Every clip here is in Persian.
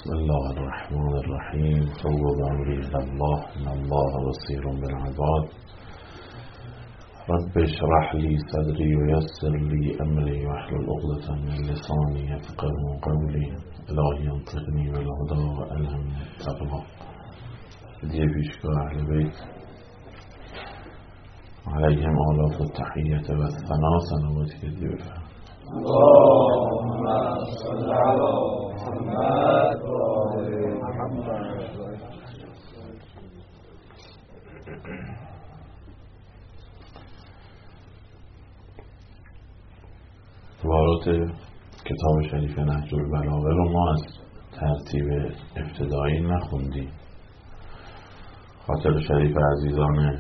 بسم الله الرحمن الرحیم. فوض امری الی الله ان الله بصیر بالعباد. رب اشرح لی صدری ویسر لی امری واحلل عقدة من لسانی یفقهوا قولی. الهی انطقنی بالهدی و الهمنی التقوا. هدیه پیشگاه اهل بیت علیهم آلاف التحیة و الثنا. سلامتی که هدیه بفرمایید. اللهم صل علی محمد و آل محمد. عبارات کتاب شریف نهج البلاغه رو ما از ترتیب ابتدایی نخوندیم. خاطر شریف عزیزان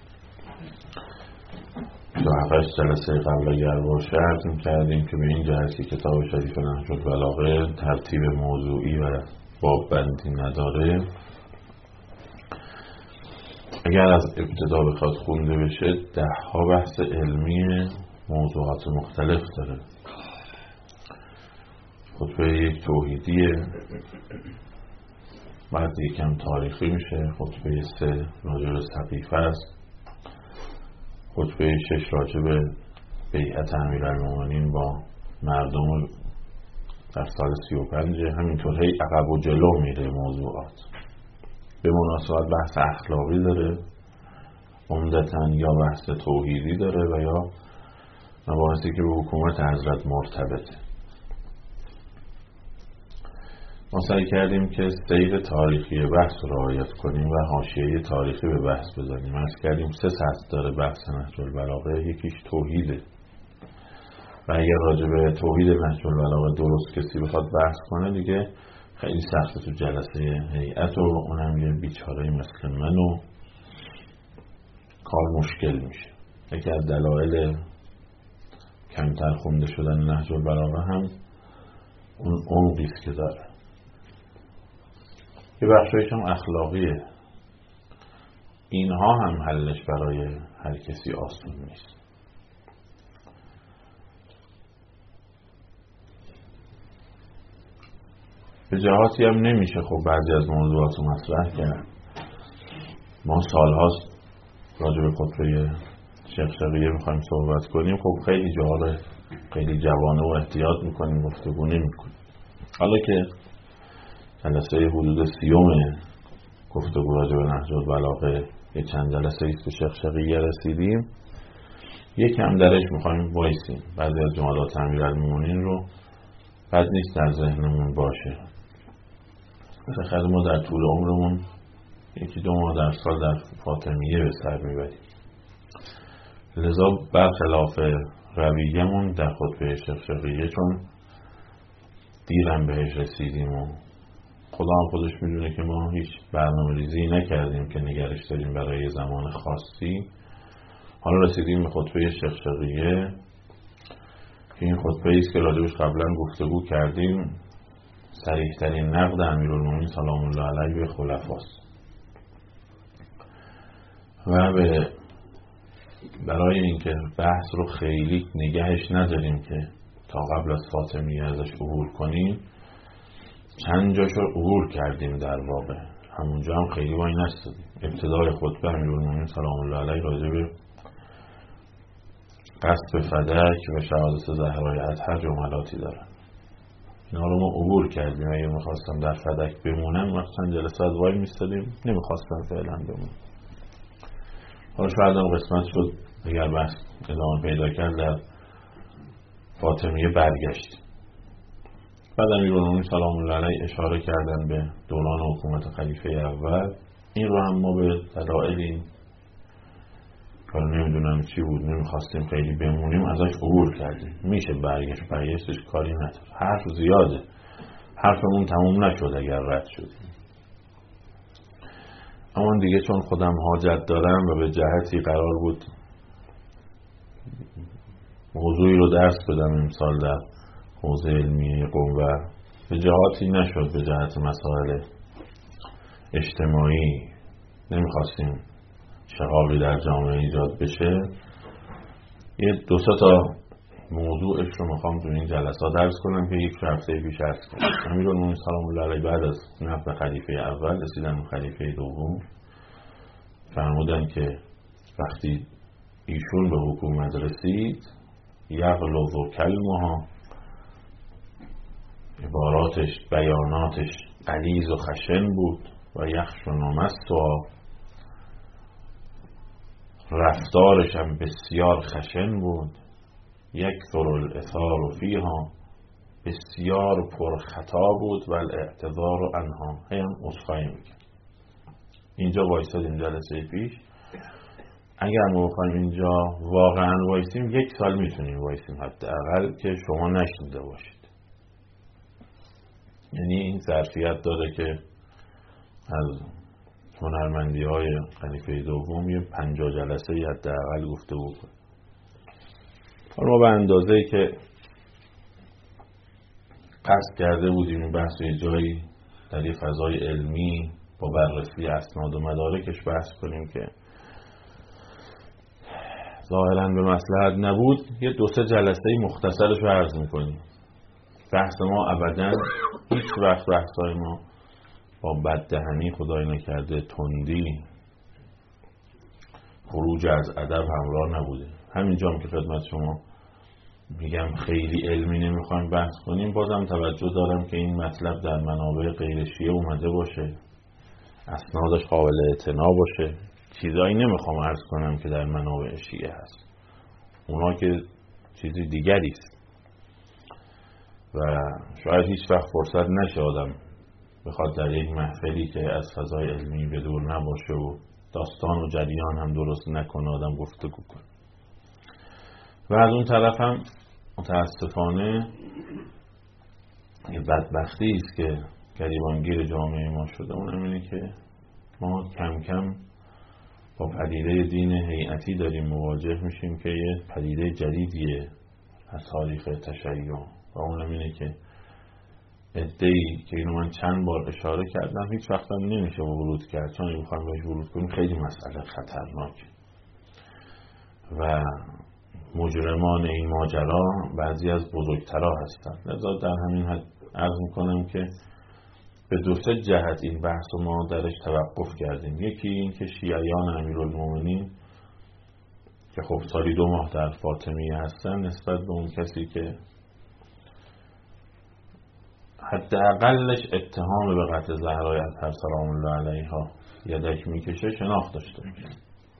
27 جلسه قبل اگر باشه عرض می‌کردیم که به این جهت که کتاب شریف نهج البلاغه ترتیب موضوعی و باب بندی نداره، اگر از ابتدا بخواد خونده بشه 10 بحث علمی موضوعات مختلف داره. خطبه یک توحیدیه، بعد یکم تاریخی میشه. خطبه 3 راجع به سقیفه است. خطبه 6 راجع به بیعت امیرالمومنین با مردم در سال 35. همینطور هی عقب و جلو میره موضوعات. به مناسبت بحث اخلاقی داره عمدتاً، یا بحث توحیدی داره و یا مباحثی که به حکومت حضرت مرتبطه. ما سعی کردیم که سیر تاریخی بحث رو رعایت کنیم و حاشیه تاریخی به بحث بزنیم. عرض کردیم 3 سطح داره بحث نهج البلاغه. یکیش توحیده و اگر راجع به توحید نهج البلاغه درست کسی بخواد بحث کنه دیگه خیلی سخته تو جلسه هیئت و اونم یه بیچاره مثل من و کار مشکل میشه. یکی از دلایل کمتر خونده شدن نهج البلاغه هم اون عمقیست که داره. یه بخشایش هم اخلاقیه. اینها هم حلش برای هر کسی آسون نیست. به جهاتی هم نمیشه خب بعضی از موضوعات رو مطرح کرد. ما سالهاست راجع به خطبه شیخ شقیه میخوایم صحبت کنیم. خب خیلی جاها خیلی جوانه و احتیاط میکنیم، گفتگو نمیکنیم. حالا که جلسه حدود 30 گفتگو راجع به نهج البلاغه، یه چند جلسه ایست به شیخ شقیه رسیدیم، یکم درش میخوایم وایسیم. بعضی از جملات امیرالمومنین رو بد نیست در ذهنمون باشه. بالاخره ما در طول عمرمون 1-2 ماه در سال در فاطمیه به سر میبریم. لذا برخلاف رویه‌مون در خطبه شیخ شقیه، چون دیرم بهش رسیدیم و خدا هم خودش میدونه که ما هیچ برنامه ریزی نکردیم که نگرش داریم برای زمان خاصی، حالا رسیدیم به خطبه شیخ شقیه که این خطبه ایست که راجبش قبلا گفتگو کردیم. صریح ترین نقد امیرالمومنین سلام الله علیه به خلفاست و برای اینکه بحث رو خیلی نگهش نداریم که تا قبل از فاطمیه ازش عبور کنیم، چند جاشو عبور کردیم. در واقع همونجا هم خیلی وای نستدیم. ابتدای خطبه امیرالمومنین سلام الله علیه راجع به قصد فدک و شهادت زهرای اطهر جملاتی دارن. اینا رو ما عبور کردیم. اگه میخواستم در فدک بمونم مثلا جلسه از وای میستدیم، نمیخواستم فعلا بمونم. حالا شاید هم قسمت شد اگر بحث ادامه پیدا کرد در فاطمیه برگشت. بعد امیرالمومنین سلام الله علیه اشاره کردن به دوران حکومت خلیفه اول. این رو هم ما به دلایل این کار نمیدونم چی بود نمیخواستیم خیلی بمونیم ازش عبور کردیم. میشه برگشتش کاری نداره. حرف زیاده، حرفمون تموم نشد اگر رد شدیم. اما دیگه چون خودم حاجت دارم و به جهتی قرار بود موضوعی رو درس بدم امسال در حوزه علمی قم و به جهاتی نشد، به جهت مسائل اجتماعی نمیخواستیم شقاقی در جامعه ایجاد بشه. یه 2-3 تا موضوعش رو میخوام تو این جلسات درس کنم که یک هفته پیش عرض کردم. امیرالمومنین سلام الله علیه بعد از نفی خلیفه اول رسیدن به خلیفه دوم، فرمودن که وقتی ایشون به حکومت رسید یغلظ کلمها، عباراتش بیاناتش غلیظ و خشن بود، و یخشن مسها، رفتارش هم بسیار خشن بود، یکثر الاثار فیها، بسیار پر خطا بود، و الاعتذار عنها، هم عذرخواهی میکرد. اینجا وایسادیم جلسه پیش. اگر ما بخوایم اینجا واقعا وایسیم 1 سال میتونیم وایسیم حداقل که شما نشنیده باشید. یعنی این ظرفیت داره که از هنرمندی های خلیفه دوم یه 50 جلسه حداقل گفته بود. ما به اندازه‌ای که قصد کرده بودیم این بحث یه جایی در یه فضای علمی با بررسی اسناد و مدارکش بحث کنیم که ظاهراً به مصلحت نبود، یه 2-3 جلسه مختصرش رو عرض میکنیم. بحث ما ابداً هیچ وقت بحثای ما با بددهنی خدای نکرده، تندی، خروج از ادب همراه نبوده. همینجا هم که خدمت شما میگم خیلی علمی نمیخوایم بحث کنیم، بازم توجه دارم که این مطلب در منابع غیر شیعه اومده باشه، اسنادش قابل اعتنا باشه. چیزایی نمیخوام عرض کنم که در منابع شیعه هست، اونا که چیزی دیگری است و شاید هیچ وقت فرصت نشه آدم بخواد در یک محفلی که از فضای علمی به دور نباشه و داستان و جریان هم درست نکنه آدم گفتگو کنه. و از اون طرف هم متاسفانه یه بدبختی است که گریبانگیر جامعه ما شده، اونم اینه که ما کم کم با پدیده دین هیئتی داریم مواجه میشیم که یه پدیده جدیدیه از تاریخ تشیع، و اونم اینه که ادعی که اینو من چند بار اشاره کردم هیچ وقت هم نمیشه ورود کرد، چون اگه بخوایم بهش ورود کنیم خیلی مسئله خطرناک و مجرمان این ماجرا بعضی از بزرگترها هستن. لذا در همین حد عرض میکنم که به 2-3 جهت این بحث ما درش توقف کردیم. یکی این که شیعیان امیرالمومنین که خب سالی 2 ماه در فاطمیه هستن نسبت به اون کسی که حداقلش اتهام به قتل زهرای اطهر سلام الله علیها یدک میکشه شناخت داشته باشه.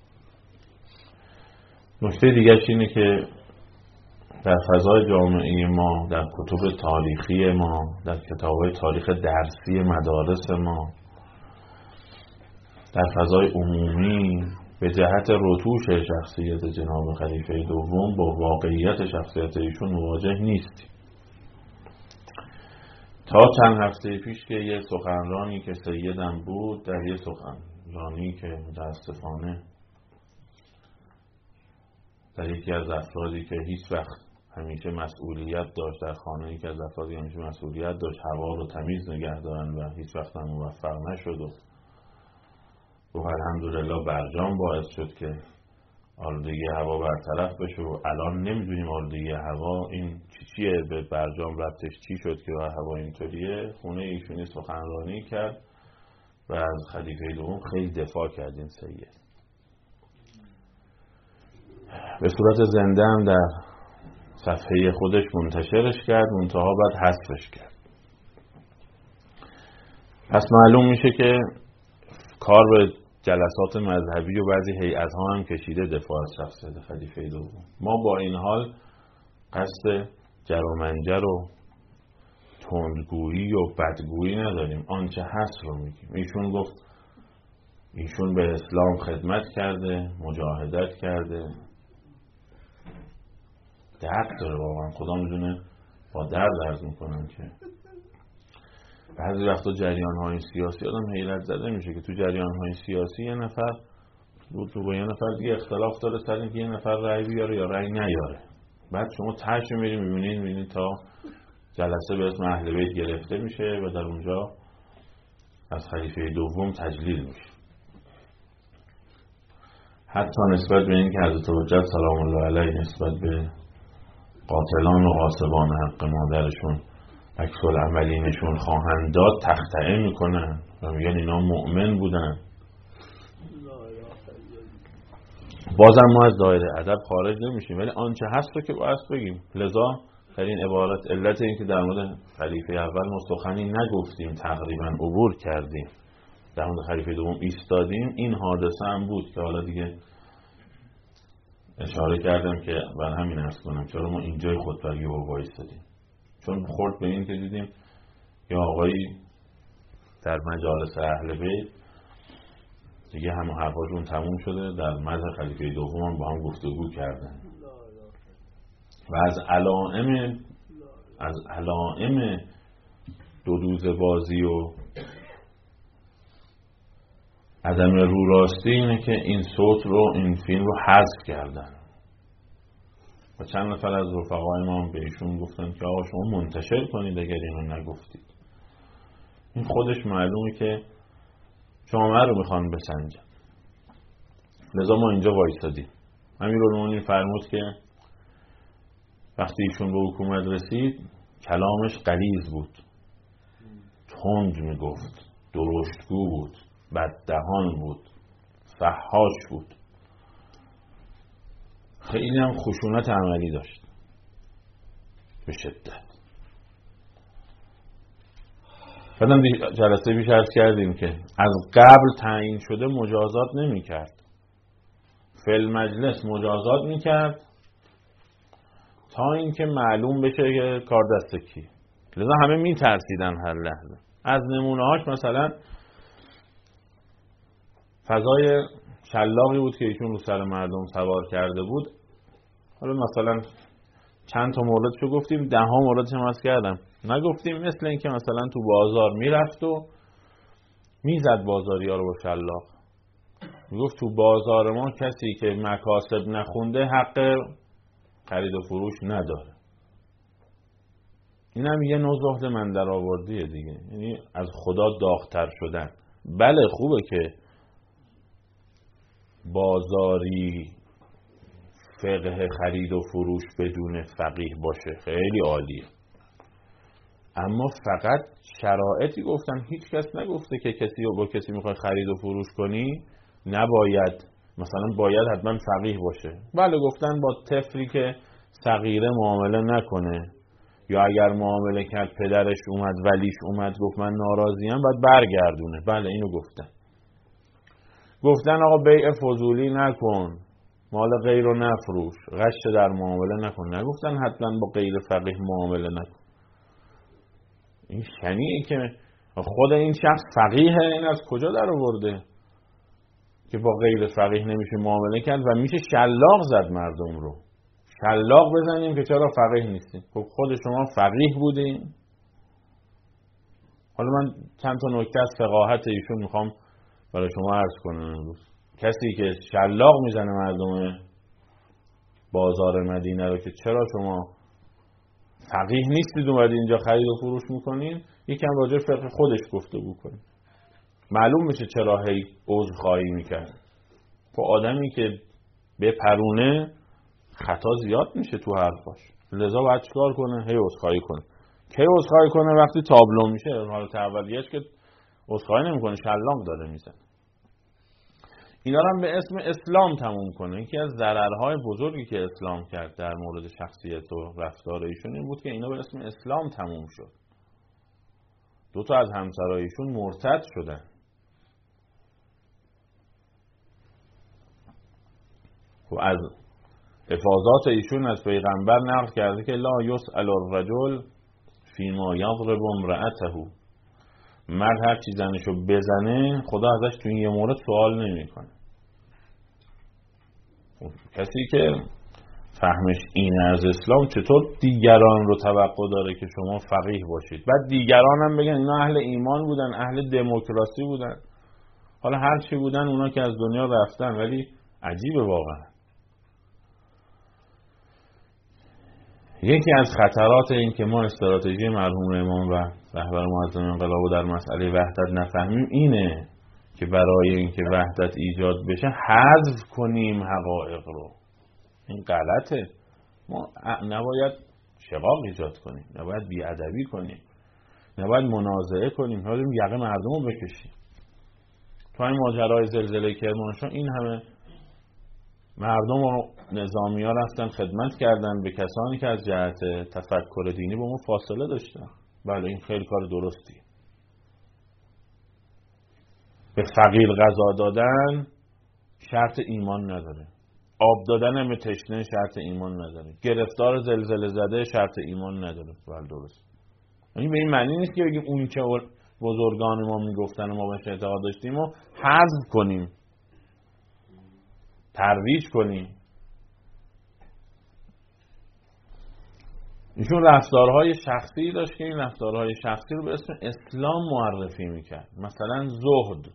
نکته دیگرش اینه که در فضای جامعه ما، در کتب تاریخی ما، در کتاب‌های تاریخ درسی مدارس ما، در فضای عمومی به جهت رتوش شخصیت جناب خلیفه دوم با واقعیت شخصیت ایشون مواجه نیستیم. تا چند هفته پیش که یه سخنرانی که سیدم بود، در یه سخنرانی که متاسفانه در یکی از افرادی که هیچ وقت همیشه مسئولیت داشت، در خانه‌ای که از افرادی همیشه مسئولیت داشت هوا رو تمیز نگه دارن و هیچ وقت هم موفق نشد و الحمدلله برجام باعث شد که آلودگی هوا برطرف بشه و الان نمیدونیم آلودگی هوا این چیه، به برجام ربطش چی شد که هوا اینطوریه. خونه ایشونی سخنرانی کرد و از خلیفه دوم خیلی دفاع کرد این سید. به صورت زنده هم در صفحه خودش منتشرش کرد، منتها بعد حذفش کرد. پس معلوم میشه که کار به جلسات مذهبی و بعضی هیئت‌ها هم کشیده دفاع از شخصیت خلیفه دوم. ما با این حال قصد جر و منجر و تندگویی و بدگویی نداریم، آنچه هست رو میگیم. ایشون گفت ایشون به اسلام خدمت کرده، مجاهدت کرده، درد داره واقعا، خدا میدونه با درد عرض میکنم که بعضی وقتا جریان‌های سیاسی آدم حیرت زده میشه که تو جریان‌های سیاسی یه نفر تو با یه نفر دیگه اختلاف داره سر اینکه یه نفر رأی بیاره یا رأی نیاره، بعد شما تهش میبینید تا جلسه به اسم اهل بیت گرفته میشه و در اونجا از خلیفه دوم تجلیل میشه. حتی نسبت به این که حضرت حجت سلام الله علیه نسبت به قاتلان و غاصبان حق مادرشون عکس العملینشون خواهند داد تخطئه میکنن و میگن اینا مؤمن بودن. بازم ما از دایره ادب خارج نمیشیم، ولی آنچه هست رو که باید بگیم. لذا در این عبارت علت این که در مورد خلیفه اول ما سخنی نگفتیم، تقریبا عبور کردیم، در مورد خلیفه دوم ایستادیم، این حادثه هم بود که حالا دیگه اشاره کردم که بر همین عرض کنم چرا ما اینجای خطبه با وایستادیم، چون خورد به این که دیدیم یا آقایی در مجالس اهل بیت دیگه همه حرفاشون تموم شده، در مذهب خلیفه دوم با هم گفتگو کردن و از علائم دودوز بازی و عدم رو راستی اینه که این صوت رو، این فیلم رو حذف کردن و چند نفر از رفقای ما به ایشون گفتن که آقا شما منتشر کنید اگر اینو نگفتید. این خودش معلومه که جامعه رو میخوان بسنجن. لذا ما اینجا وایسادیم. امیرالمومنین فرمود که وقتی ایشون به حکومت رسید کلامش غلیظ بود، تند میگفت، درشتگو بود، بددهان بود، فحاش بود، خیلی هم خشونت عملی داشت به شدت. بعدم جلسه پیش عرض کردیم که از قبل تعیین شده مجازات نمی کرد، فی المجلس مجازات می کرد تا اینکه معلوم بشه که کار دست کی. لذا همه می ترسیدن هر لحظه. از نمونه هاش مثلا فضای شلاقی بود که ایشون رو سر مردم سوار کرده بود. حالا مثلا چند تا موردشو گفتیم، 10 موردش هم عرض کردم. نگفتیم مثل این که مثلا تو بازار میرفت و میزد بازاریا رو با شلاق، میگفت تو بازار ما کسی که مکاسب نخونده حق خرید و فروش نداره. این هم یه نوع زهد من در آوردیه دیگه، یعنی از خدا داغ‌تر شدن. بله خوبه که بازاری فقه خرید و فروش بدون فقیه باشه، خیلی عالیه، اما فقط شرایطی گفتن، هیچ کس نگفته که کسی با کسی میخوای خرید و فروش کنی نباید مثلا باید حتما فقیه باشه. بله گفتن با طفلی که صغیره معامله نکنه، یا اگر معامله کرد پدرش اومد ولیش اومد گفت من ناراضیم باید برگردونه. بله اینو گفتن آقا بیع فضولی نکن، مال غیر رو نفروش، غش در معامله نکن. نگفتن حتما با غیر فقیه معامله نکن. این شنیعه که خود این شخص فقیه، این از کجا در آورده که با غیر فقیه نمیشه معامله کرد و میشه شلاق زد مردم رو. شلاق بزنیم که چرا فقیه نیستیم؟ خب خود شما فقیه بودین. حالا من چند تا نکته از فقاهت ایشون میخوام برای شما عرض کنم امروز. کسی که شلاق میزنه مردم بازار مدینه رو که چرا شما فقیه نیستید اومدید اینجا خرید و فروش میکنین، یکم راجع فقه خودش گفتگو کنید، معلوم میشه چرا هی عذرخواهی میکرد. خب آدمی که بپرونه خطا زیاد میشه تو حرفاش، لذا باید چیکار کنه؟ هی عذرخواهی کنه. کی عذرخواهی کنه؟ وقتی تابلو میشه. حالت اولیه‌اش که عذرخواهی نمیکنه، شلاق داره میزنه. اینا رو هم به اسم اسلام تموم کنه. یکی از ضررهای بزرگی که اسلام کرد در مورد شخصیت و رفتار ایشون این بود که اینا به اسم اسلام تموم شد. 2 تا از همسرایشون مرتد شدن. و از افاضات ایشون از پیغمبر نقل کرده که لا یسأل الرجل فیما یضرب امرأته، مرد هر چی زنشو بزنه خدا ازش تو این یه مورد سوال نمیکنه. کسی که فهمش اینه از اسلام چطور دیگران رو توقع داره که شما فقیه باشید؟ بعد دیگران هم بگن اینا اهل ایمان بودن، اهل دموکراسی بودن، حالا هر چی بودن اونا که از دنیا رفتن. ولی عجیبه واقعا. یکی از خطرات این که ما استراتژی مرحوم امام و رهبر معظم انقلاب در مسئله وحدت نفهمیم اینه که برای اینکه وحدت ایجاد بشه حذف کنیم حقایق رو. این غلطه. ما نباید شقاق ایجاد کنیم، نباید بیادبی کنیم، نباید منازعه کنیم، نباید یقه مردم رو بکشیم. تو این ماجرای زلزله کرمانشاه این همه مردم و نظامی ها رفتن خدمت کردن به کسانی که از جهت تفکر دینی با ما فاصله داشتن. بله این خیلی کار درستی. به فقیر غذا دادن شرط ایمان نداره، آب دادن هم به تشنه شرط ایمان نداره، گرفتار زلزله زده شرط ایمان نداره. بله درست. یعنی به این معنی نیست که بگیم اون که بزرگان ما میگفتن و ما بهش اعتقاد داشتیم و حذف کنیم، ترویج کنیم. ایشون رفتارهای شخصی داشت که این رفتارهای شخصی رو به اسم اسلام معرفی میکرد. مثلا زهد.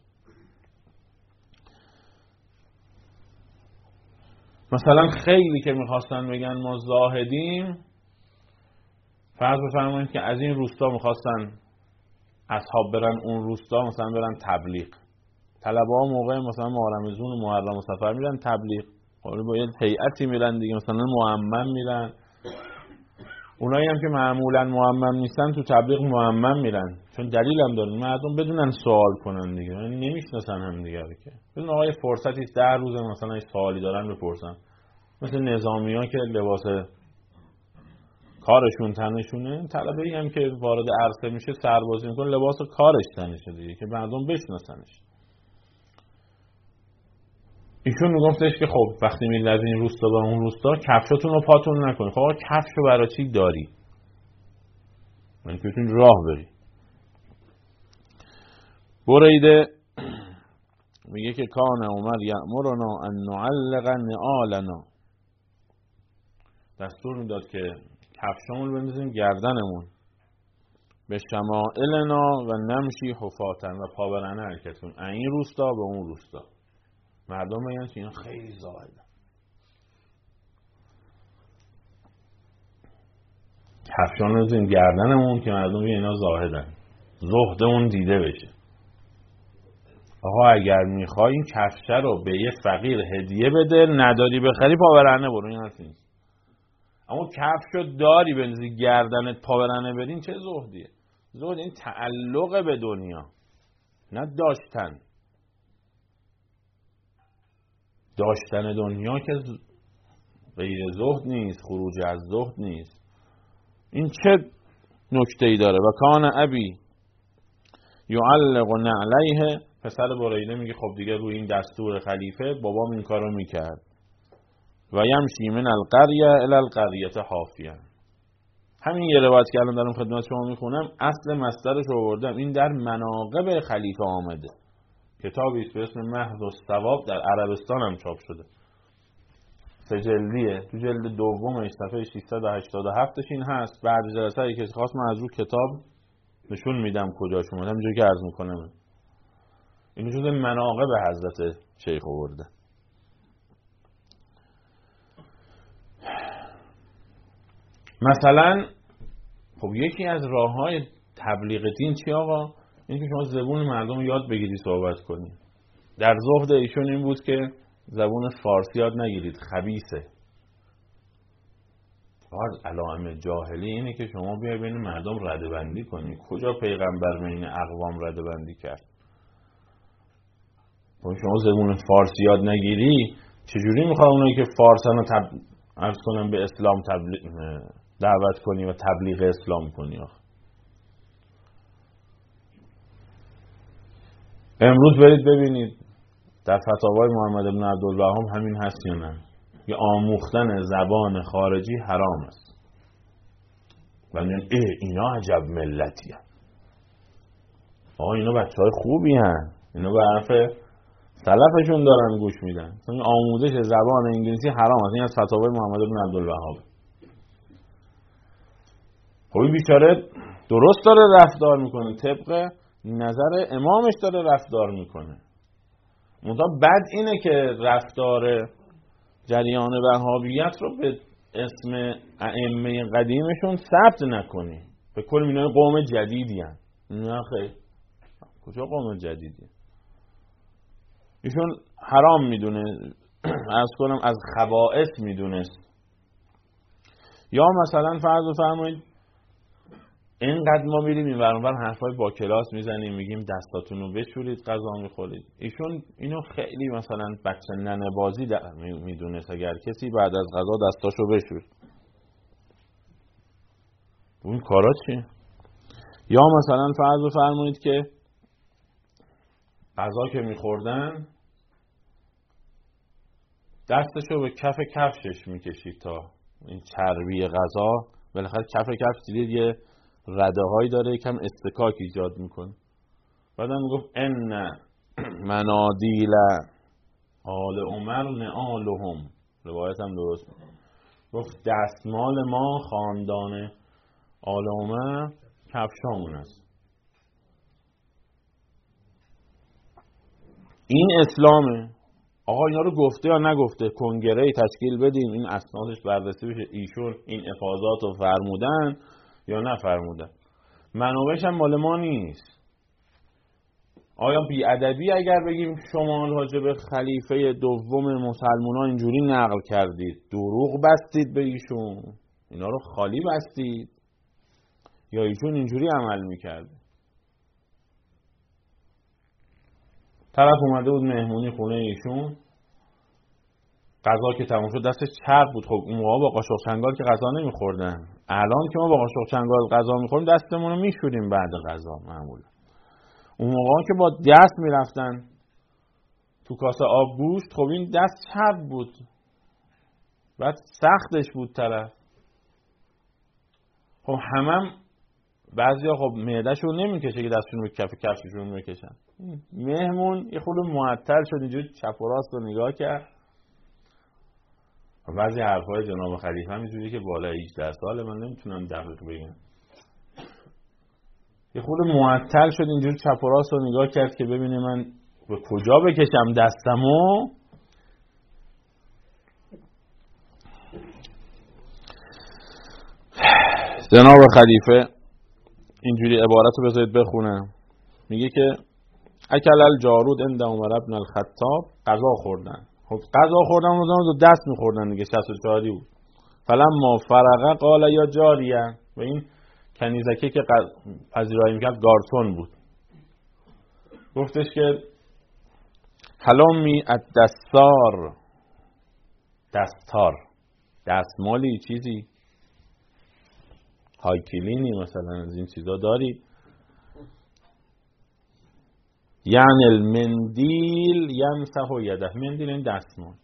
مثلا خیلی که میخواستن بگن ما زاهدیم، فرض بفرمایید که از این روستا میخواستن اصحاب برن اون روستا، مثلا برن تبلیغ. طلبه ها موقع مثلا محرم رمضان و محرم و صفر میرن تبلیغ، با یه هیئتی میرن دیگه، مثلا معمم میرن. اونایی هم که معمولا معمم نیستن تو تبلیغ معمم میرن، چون دلیل هم دارن مردم بدونن سوال کنن دیگه، یعنی نمیشناسن هم دیگه رو که بدون آقای فرصتی 10 روز مثلا سوالی دارن بپرسن. مثل نظامی ها که لباس کارشون تنشونه، طلبه‌ای هم که وارد عرصه میشه سربازی میکنه لباس کارش تنشه دیگه که مردم بشناسنش. ایشون میگفتش که خب وقتی میرید از این روستا به اون روستا کفشاتون رو پاتون نکنید. خب کفشو برای چی داری؟ من که بتونی راه بری. بریده میگه که کان عمر یأمرنا ان نعلق نعالنا، دستور میداد که کفشامون رو بندازیم گردنمون، به شمائلنا و نمشی حفاتن، و پابرهنه حرکت کنیم این روستا به اون روستا. مردم میگن که اینا خیلی زاهدن. کفشان رو بندازیم گردنمون که مردم میگن اینا زاهدن، زهدمون دیده بشه. آقا اگر میخوای این کفشه رو به یه فقیر هدیه بده، نداری بخری پابرهنه برو، این حرف نیست. اما کفشو داری بندازی گردنت پابرهنه بدین، چه زهدیه؟ زهد این تعلق به دنیا، نه داشتن. داشتن دنیا که غیر زهد نیست، خروج از زهد نیست. این چه نکته‌ای داره؟ و کان ابی یعلق نعلیه، پسر بریده میگه خب دیگه روی این دستور خلیفه بابام این کارو میکرد. و یمشی من القریه الی القریه حافیا. همین یه روایت که الان دارم خدمت شما میخونم اصل مصدرش رو آوردم، این در مناقب خلیفه آمده. کتابی است به اسم محض الثواب، در عربستان هم چاپ شده، 3 جلدیه. تو جلد دومش صفحه 687 این هست. بعد جلسه ای که خواست من از رو کتاب نشون میدم کجاش اومده، همینجوری که عرض میکنم. این جزء مناقب حضرت شیخ آورده. مثلا خب یکی از راه‌های تبلیغ دین چی آقا؟ این که شما زبون مردم رو یاد بگیری صحبت کنی. در زهد ایشون این بود که زبون فارسی یاد نگیرید، خبیثه. علائم جاهلی اینه که شما بیای بین مردم ردبندی کنی. کجا پیغمبر بین اقوام ردبندی کرد؟ شما زبون فارسی یاد نگیری، چجوری میخوای اونایی که فارسن رو عرض کنم به اسلام دعوت کنی و تبلیغ اسلام کنی؟ امروز برید ببینید در فتاوای محمد بن عبدالوهاب همین هست یا نه؟ که آموختن زبان خارجی حرام است. و میگن اینا عجب ملتی هست. اینا بچهای خوبی هست، اینا به حرف سلفشون دارن گوش میدن. آموزش زبان انگلیسی حرام است. این از فتاوای محمد بن عبدالوهاب. خب این بیچاره درست داره رفتار میکنه، طبق نظر امامش داره رفتار میکنه. منتها بد اینه که رفتار جریان وهابیت رو به اسم ائمه قدیمشون ثبت نکنی. به کل اینا قوم جدیدی هستن. نه خیر، کجا قوم جدیدی؟ ایشون حرام میدونه، عرض کنم از خبائث میدونست یا مثلا فرض بفرمایید اینقدر ما میریم این ور اونور حرفای با کلاس میزنیم، میگیم دستاتون رو بشورید غذا میخورید. ایشون اینو خیلی مثلا بچه ننه بازی میدونست، اگر کسی بعد از غذا دستاشو بشورید. اون کارا چیه؟ یا مثلا فرض بفرمایید که غذا که میخوردن دستشو به کف کفشش میکشید تا این چربی غذا، بالاخره کف کفش دیدید یه رده هایی داره، یکم استکاک ایجاد میکنه. بعدم میگفت ان منادیل آل عمر نعالهم، روایت هم درست گفت دستمال ما خاندان آل عمر کفشامون است. این اسلامه. آقا اینا رو گفته یا نگفته؟ کنگره تشکیل بدیم این اسنادش بررسی بشه، ایشون این افاضات رو فرمودن یا نفرمودن. منابعش هم مال ما نیست. آیا بی‌ادبی اگر بگیم شما راجع به خلیفه دوم مسلمانان اینجوری نقل کردید، دروغ بستید به ایشون، اینا رو خالی بستید، یا ایشون اینجوری عمل میکرد؟ طرف اومده بود مهمونی خونه ایشون، غذا که تموم شد دستش چرب بود. خب اون موقع با قاشق چنگال که غذا نمیخوردن، الان که ما با قاشق چنگال غذا میخوریم دستمون رو میشوریم بعد غذا معمولا. اون موقع که با دست میرفتن تو کاسه آب گوشت، خب این دست چرب بود، بعد سختش بود طرف. خب بعضیا خب معده‌شون نمیکشه که دستشون رو کف کفششون بکشن. مهمون یه خورده معطل شد، اینجوری چپ و راست رو نگاه کرد. بعضی حرفای جناب خلیفه هم اینجوری که بالای 18 ساله، من نمیتونم دقیق بگم. یه خورده معطل شد، اینجوری چپ و راست رو نگاه کرد که ببینه من به کجا بکشم دستمو. جناب خلیفه اینجوری عبارت رو بذارید بخونم، میگه که اکل الجارود عند عمر بن الخطاب، غذا خوردن. خب غذا خوردن رو دست میخوردن دیگه، 64 بود. فلما فرغ قال یا جاریه، و این کنیزکی که پذیرایی میکرد گارسون بود، گفتش که حلامی الدستار، دستار، دستمالی چیزی هایکلینی مثلا از این چیزا داری؟ یعنی المندیل یمسح یده، مندیل این دستمال.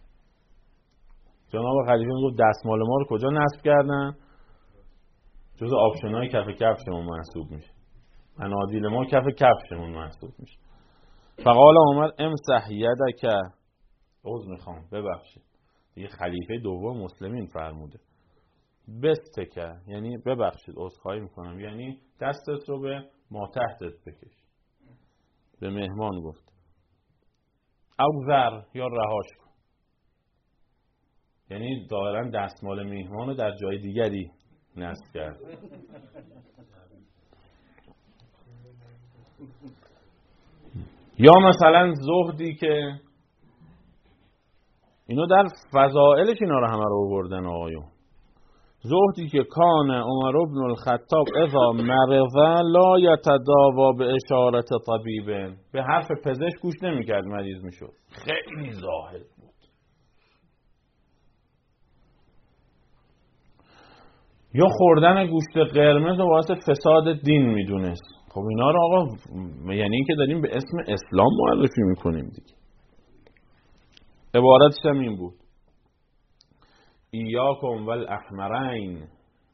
جناب خلیفه میگفت دستمال ما رو کجا نصب کردن؟ جز آپشن‌های کف کفشمون محسوب میشه، منادیل ما کف کفشمون محسوب میشه. فقال عمر امسح یدک، عذر میخوام ببخشید، دیگه خلیفه دوم مسلمین فرموده، بستکه یعنی ببخشید عذرخواهی میکنم، یعنی دستت رو به ما تحتت بکش. به مهمان گفت او ذر، یا رهاش کن، یعنی ظاهرا دستمال مهمان رو در جای دیگری نصب کرد. یا مثلا زهدی که اینو در فضائلش اینا رو همه رو آوردن آقایون. زهدی که کان عمر بن الخطاب اذا مرض لا یتداوا به اشارت طبیب، به حرف پزشک گوش نمیکرد مریض میشد، خیلی زاهد بود. یا خوردن گوشت قرمز رو باعث فساد دین میدونست. خب اینا رو آقا یعنی این که داریم به اسم اسلام معرفی میکنیم دیگه. عبارتش هم این بود ایاکم والاحمرین،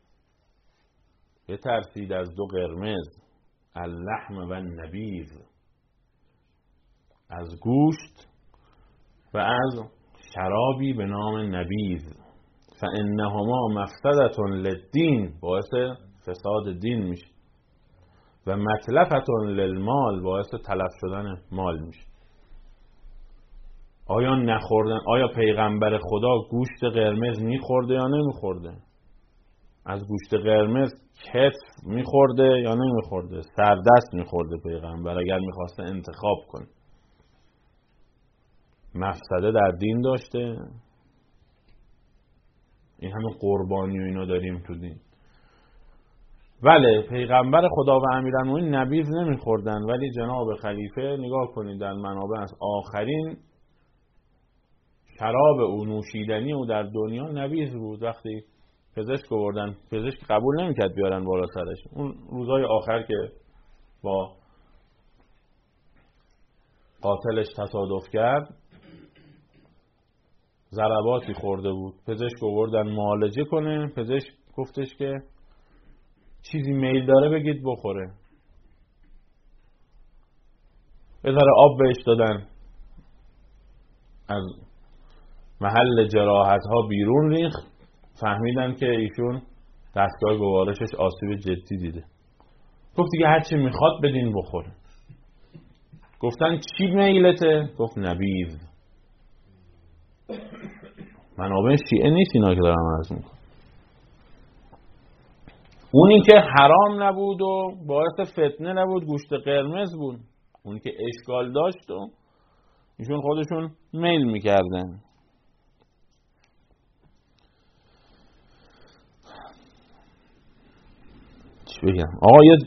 بترسید از دو قرمز، اللحم و النبیذ، از گوشت و از شرابی به نام نبیذ، فانهما مفسدة للدین، باعث فساد دین میشه، و متلفة للمال، باعث تلف شدن مال میشه. آیا نخوردن، آیا پیغمبر خدا گوشت قرمز میخورده یا نمیخورده؟ از گوشت قرمز کتف میخورده یا نمیخورده؟ سردست میخورده پیغمبر اگر میخواسته انتخاب کنه. مفسده در دین داشته؟ این همه قربانی و اینا داریم تو دین. بله پیغمبر خدا و امیرالمومنین نبیذ نمیخوردن، ولی جناب خلیفه نگاه کنید در منابع از آخرین شراب او، نوشیدنی او در دنیا نبیذ بود. وقتی پزشک آوردن، پزشک قبول نمیکرد بیارن بالا سرش. اون روزهای آخر که با قاتلش تصادف کرد، ضرباتی خورده بود، پزشک آوردن معالجه کنه. پزشک گفتش که چیزی میل داره بگید بخوره. یه ذره آب بهش دادن، از محل جراحت ها بیرون ریخت، فهمیدن که ایشون دستگاه گوارشش آسیب جدی دیده. گفت دیگه هرچی میخواد بدین بخوره. گفتن چی میلته؟ گفت نبیذ. منابع شیعه نیست اینا که دارم عرض میکنم. اونی که حرام نبود و باعث فتنه نبود گوشت قرمز بود، اونی که اشکال داشت و ایشون خودشون میل میکردن. چی بگم؟ آقا یه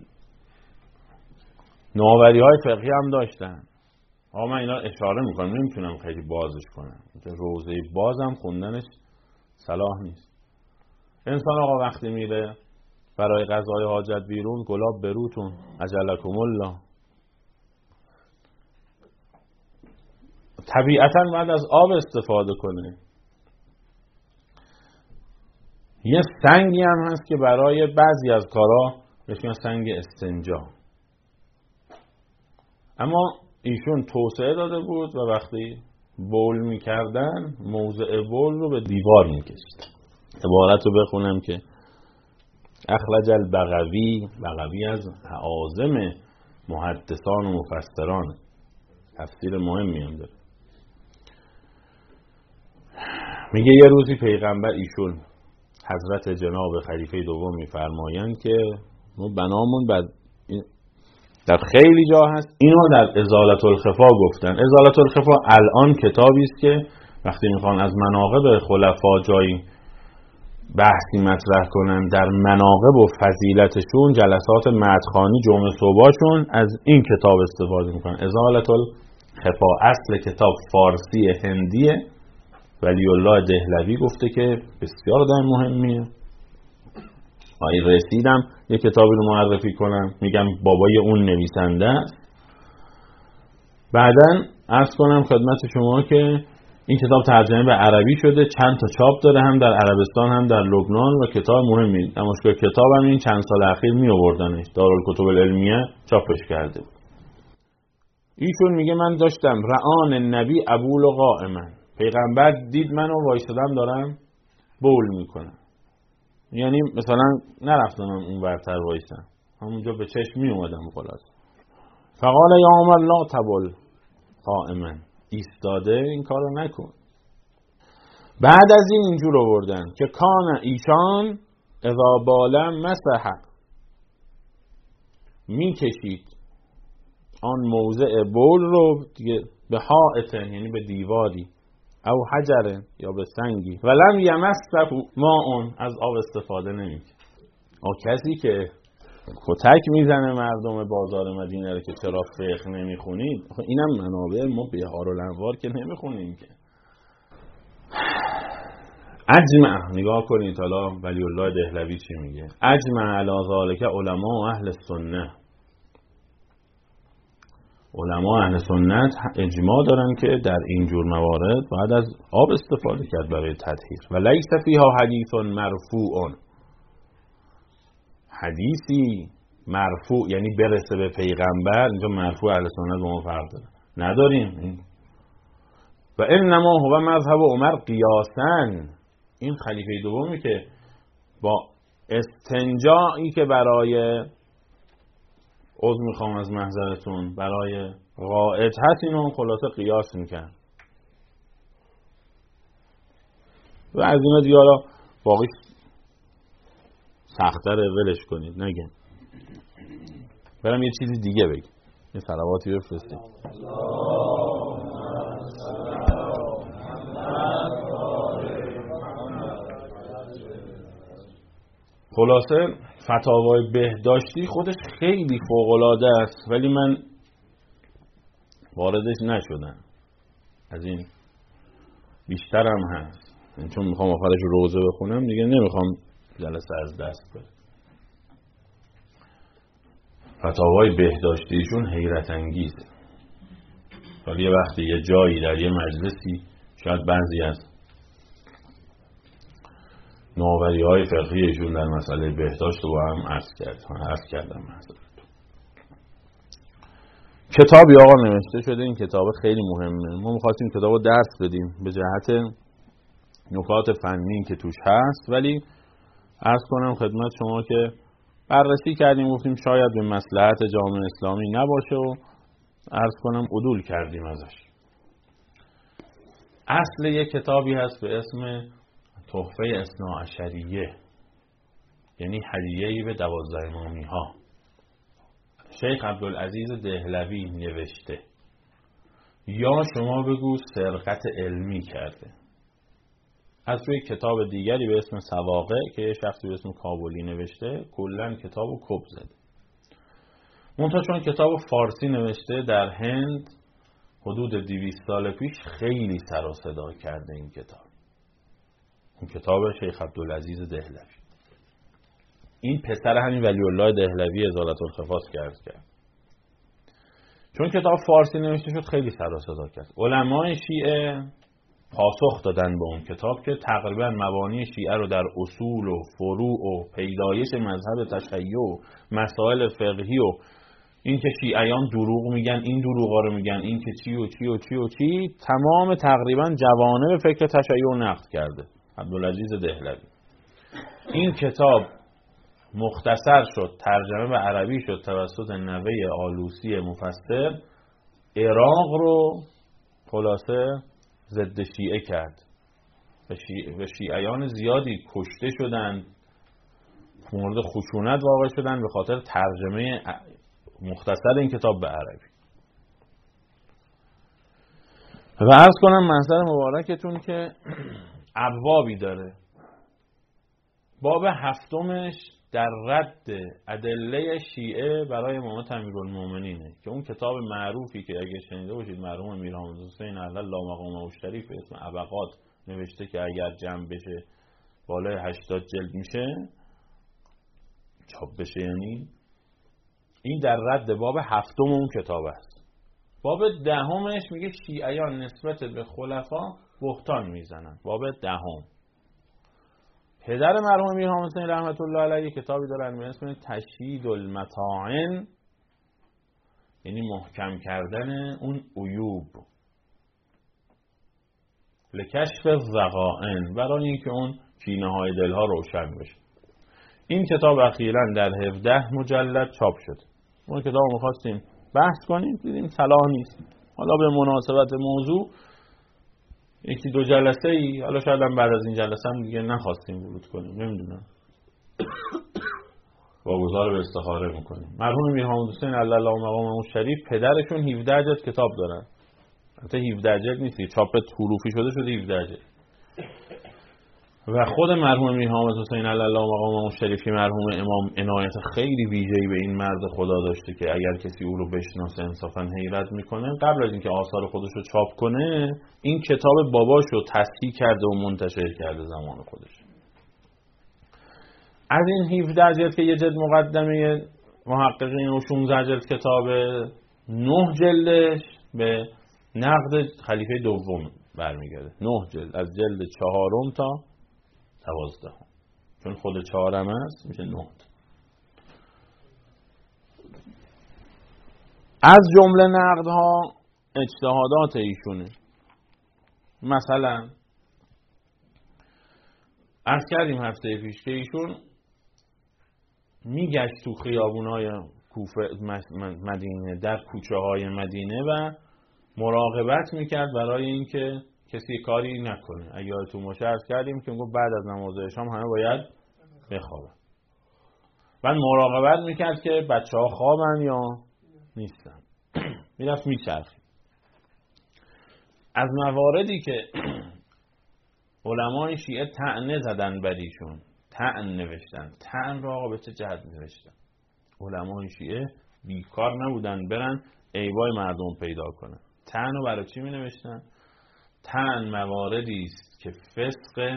نوآوری های فقهی هم داشتن. آقا من اینا اشاره میکنم، نمیتونم خیلی بازش کنم، روزه بازم خوندنش صلاح نیست. انسان آقا وقتی میره برای قضای حاجت بیرون، گلاب بروتون عجلکم الله، طبیعتاً بعد از آب استفاده کنه. یه سنگی هم هست که برای بعضی از کارا بهش میگن سنگ استنجا، اما ایشون توسعه داده بود و وقتی بول میکردن موضع بول رو به دیوار میکشید. عبارت رو بخونم که اخرج البغوی، بغوی از اعاظم محدثان و مفسران، تفسیر مهمی هم داره. میگه یه روزی پیغمبر ایشون حضرت جناب خلیفه دوم میفرمایند که ما بنامون در خیلی جا هست، اینو در ازالت الخفا گفتن. ازالت الخفا الان کتابی است که وقتی میخوان از مناقب خلفا جایی بحثی مطرح کنن در مناقب و فضیلتشون، جلسات مدخانی جمعه صبحاشون از این کتاب استفاده میکنن. ازالت الخفا اصل کتاب فارسی هندیه، ولی الله دهلوی گفته که بسیار آدم مهمیه. رسیدم یه کتابی رو معرفی کنم، میگم بابای اون نویسنده است. بعدن عرض کنم خدمت شما که این کتاب ترجمه به عربی شده، چند تا چاپ داره، هم در عربستان هم در لبنان، و کتاب مهمی. نمایشگاه کتاب هم این چند سال اخیر می آوردنش، دارالکتب العلمیه چاپش کرده بود. ایشون میگه من داشتم رعان نبی ابول قائما، پیغمبر دید منو وایسادم دارم بول میکنم، یعنی مثلا نرفتم اون برتر وایسم، همونجا به چشم می اومدم. خلاص فقال یا عمر لا تبول قائما، ایستاده این کارو نکن. بعد از این اینجور آوردن که کان ایشان اذا بالم مسح، میکشید آن موضع بول رو دیگه به حائط، یعنی به دیواری، او حجر یا به سنگی، ولم یمسه ماء، از آب استفاده نمیکنه. کسی که کتک میزنه مردم بازار مدینه رو که چرا فقه نمیخونید، اینم منابع ما بهار الانوار که نمیخونیم که. اجمع، نگاه کنید حالا ولی الله دهلوی چی میگه. اجمع علی ذالک علماء اهل سنت، علماء اهل سنت اجماع دارن که در این جور موارد باید از آب استفاده کرد برای تطهیر. و لیس فیها حدیث مرفوع، حدیثی مرفوع یعنی برسه به پیغمبر، اینجا مرفوع اهل سنت با ما فرق داره، نداریم. و انما هو مذهب عمر قیاسن، این خلیفه دومی که با استنجایی که برای عذر میخوام از محضرتون برای غائط هست، اینو خلاصه قیاس میکن. و از اینا دیگه حالا باقی سخت‌تر ولش کنید، نگم. برم یه چیزی دیگه بگم، یه صلواتی بفرستید. خلاصه فتاوای بهداشتی خودش خیلی فوق‌العاده است، ولی من واردش نشدم. از این بیشترم هست، چون میخوام آخرش روزه بخونم دیگه نمیخوام جلسه از دست بره. فتاوای بهداشتیشون حیرت انگیزه. ولی یه وقتی یه جایی در یه مجلسی شاید بعضی از نوآوری‌های فقهیشون در مسئله بهداشت رو هم عرض کردم. کتابی آقا نوشته شده، این کتاب خیلی مهمه. ما می‌خواستیم کتاب رو درس بدیم به جهت نکات فنی که توش هست، ولی عرض کنم خدمت شما که بررسی کردیم، گفتیم شاید به مصلحت جامعه اسلامی نباشه و عرض کنم عدول کردیم ازش. اصل یک کتابی هست به اسم تحفه اثناعشریه، یعنی هدیه‌ای به 12 امامی‌ها. شیخ عبدالعزیز دهلوی نوشته، یا شما بگو سرقت علمی کرده. از روی کتاب دیگری به اسم سواقع که یه شخصی به اسم کابلی نوشته، کلن کتابو کپ زده. منتها چون کتاب فارسی نوشته، در هند حدود 200 سال پیش خیلی سر و صدا کرده این کتاب. این کتاب شیخ عبدالعزیز دهلوی، این پسر همین ولی الله دهلوی ازالت الخفاس کرد. چون کتاب فارسی نوشته شد خیلی سر و صدا کرد. علمای شیعه پاسخ دادن به اون کتاب که تقریبا مبانی شیعه رو در اصول و فروع و پیدایش مذهب تشیع و مسائل فقهی و این که شیعیان دروغ میگن، این دروغا رو میگن، این که چی و چی و چی و چی، تمام تقریبا جوانب فکر تشیع رو نقد کرده عبدالعزیز دهلوی. این کتاب مختصر شد، ترجمه به عربی شد توسط نوه آلوسی مفسر. عراق رو خلاصه ضد شیعه کرد و شیعیان زیادی کشته شدند، مورد خشونت واقع شدند به خاطر ترجمه مختصر این کتاب به عربی. و عرض کنم محضر مبارکتون که ابوابی داره. باب 7 در رد ادله شیعه برای امامت امیرالمومنینه که اون کتاب معروفی که اگه شنیده باشید مرحوم امیر حامد حسین علی الله مقامه الشریف به اسم ابقات نوشته که اگر جمع بشه بالای 80 جلد میشه، چاپ بشه، یعنی این در رد باب 7 اون کتاب است. باب 10 میگه شیعیان نسبت به خلفا بهتان میزنن. باب 10 پدر مرحوم امیر حامد حسین رحمت الله علیه کتابی دارن به اسم تشیید المطاعن، یعنی محکم کردن اون عیوب، لکشف الذغائن، برای اینکه اون کینه های دلها روشن بشه. این کتاب اخیراً در 17 مجلد چاپ شد. اون کتاب رو می‌خواستیم بحث کنیم، دیدیم صلاح نیست. حالا به مناسبت موضوع 1-2 جلسه ای، حالا شاید هم بعد از این جلسه هم دیگه نخواستیم ورود کنیم، نمیدونم، واگذار به استخاره میکنیم. مرحوم امیر حامد حسین علی الله مقامه الشریف پدرشون 17 جلد کتاب دارن. البته 17 جلد نیست، چاپ حروفی شده 17 جلد. و خود مرحوم امیر حامد حسین علی الله مقامه الشریف مرحوم امام عنایت خیلی ویژه‌ای به این مرد خدا داشته که اگر کسی او رو بشناسه انصافا حیرت میکنه. قبل از اینکه آثار خودش رو چاپ کنه، این کتاب باباش رو تصحیح کرده و منتشر کرده زمان خودش. از این 17 جلد که یه جلد مقدمه محققین و 16 جلد کتاب، 9 جلدش به نقد خلیفه دوم برمیگرده. 9 جلد، از جلد 4 تا 12، چون خود 4 است میشه 9. از جمله نقدها اجتهادات ایشونه. مثلا عرض کردیم هفته پیش که ایشون میگشت تو خیابونای کوفه مدینه، در کوچه های مدینه و مراقبت میکرد برای اینکه کسی کاری نکنه. اگه یادتون باشه عرض کردیم که بعد از نماز شام همه باید بخوابن. بعد مراقبت میکرد که بچه‌ها خوابن یا نیستن. میرفت میچرخید. از مواردی که علمای شیعه طعنه زدن بر ایشون طعن نوشتن. طعن را به چه جهت نوشتن؟ علمای شیعه بیکار نبودن برن عیبای مردم پیدا کنن. طعن رو برای چی می نوشتن؟ طعن مواردی است که فسق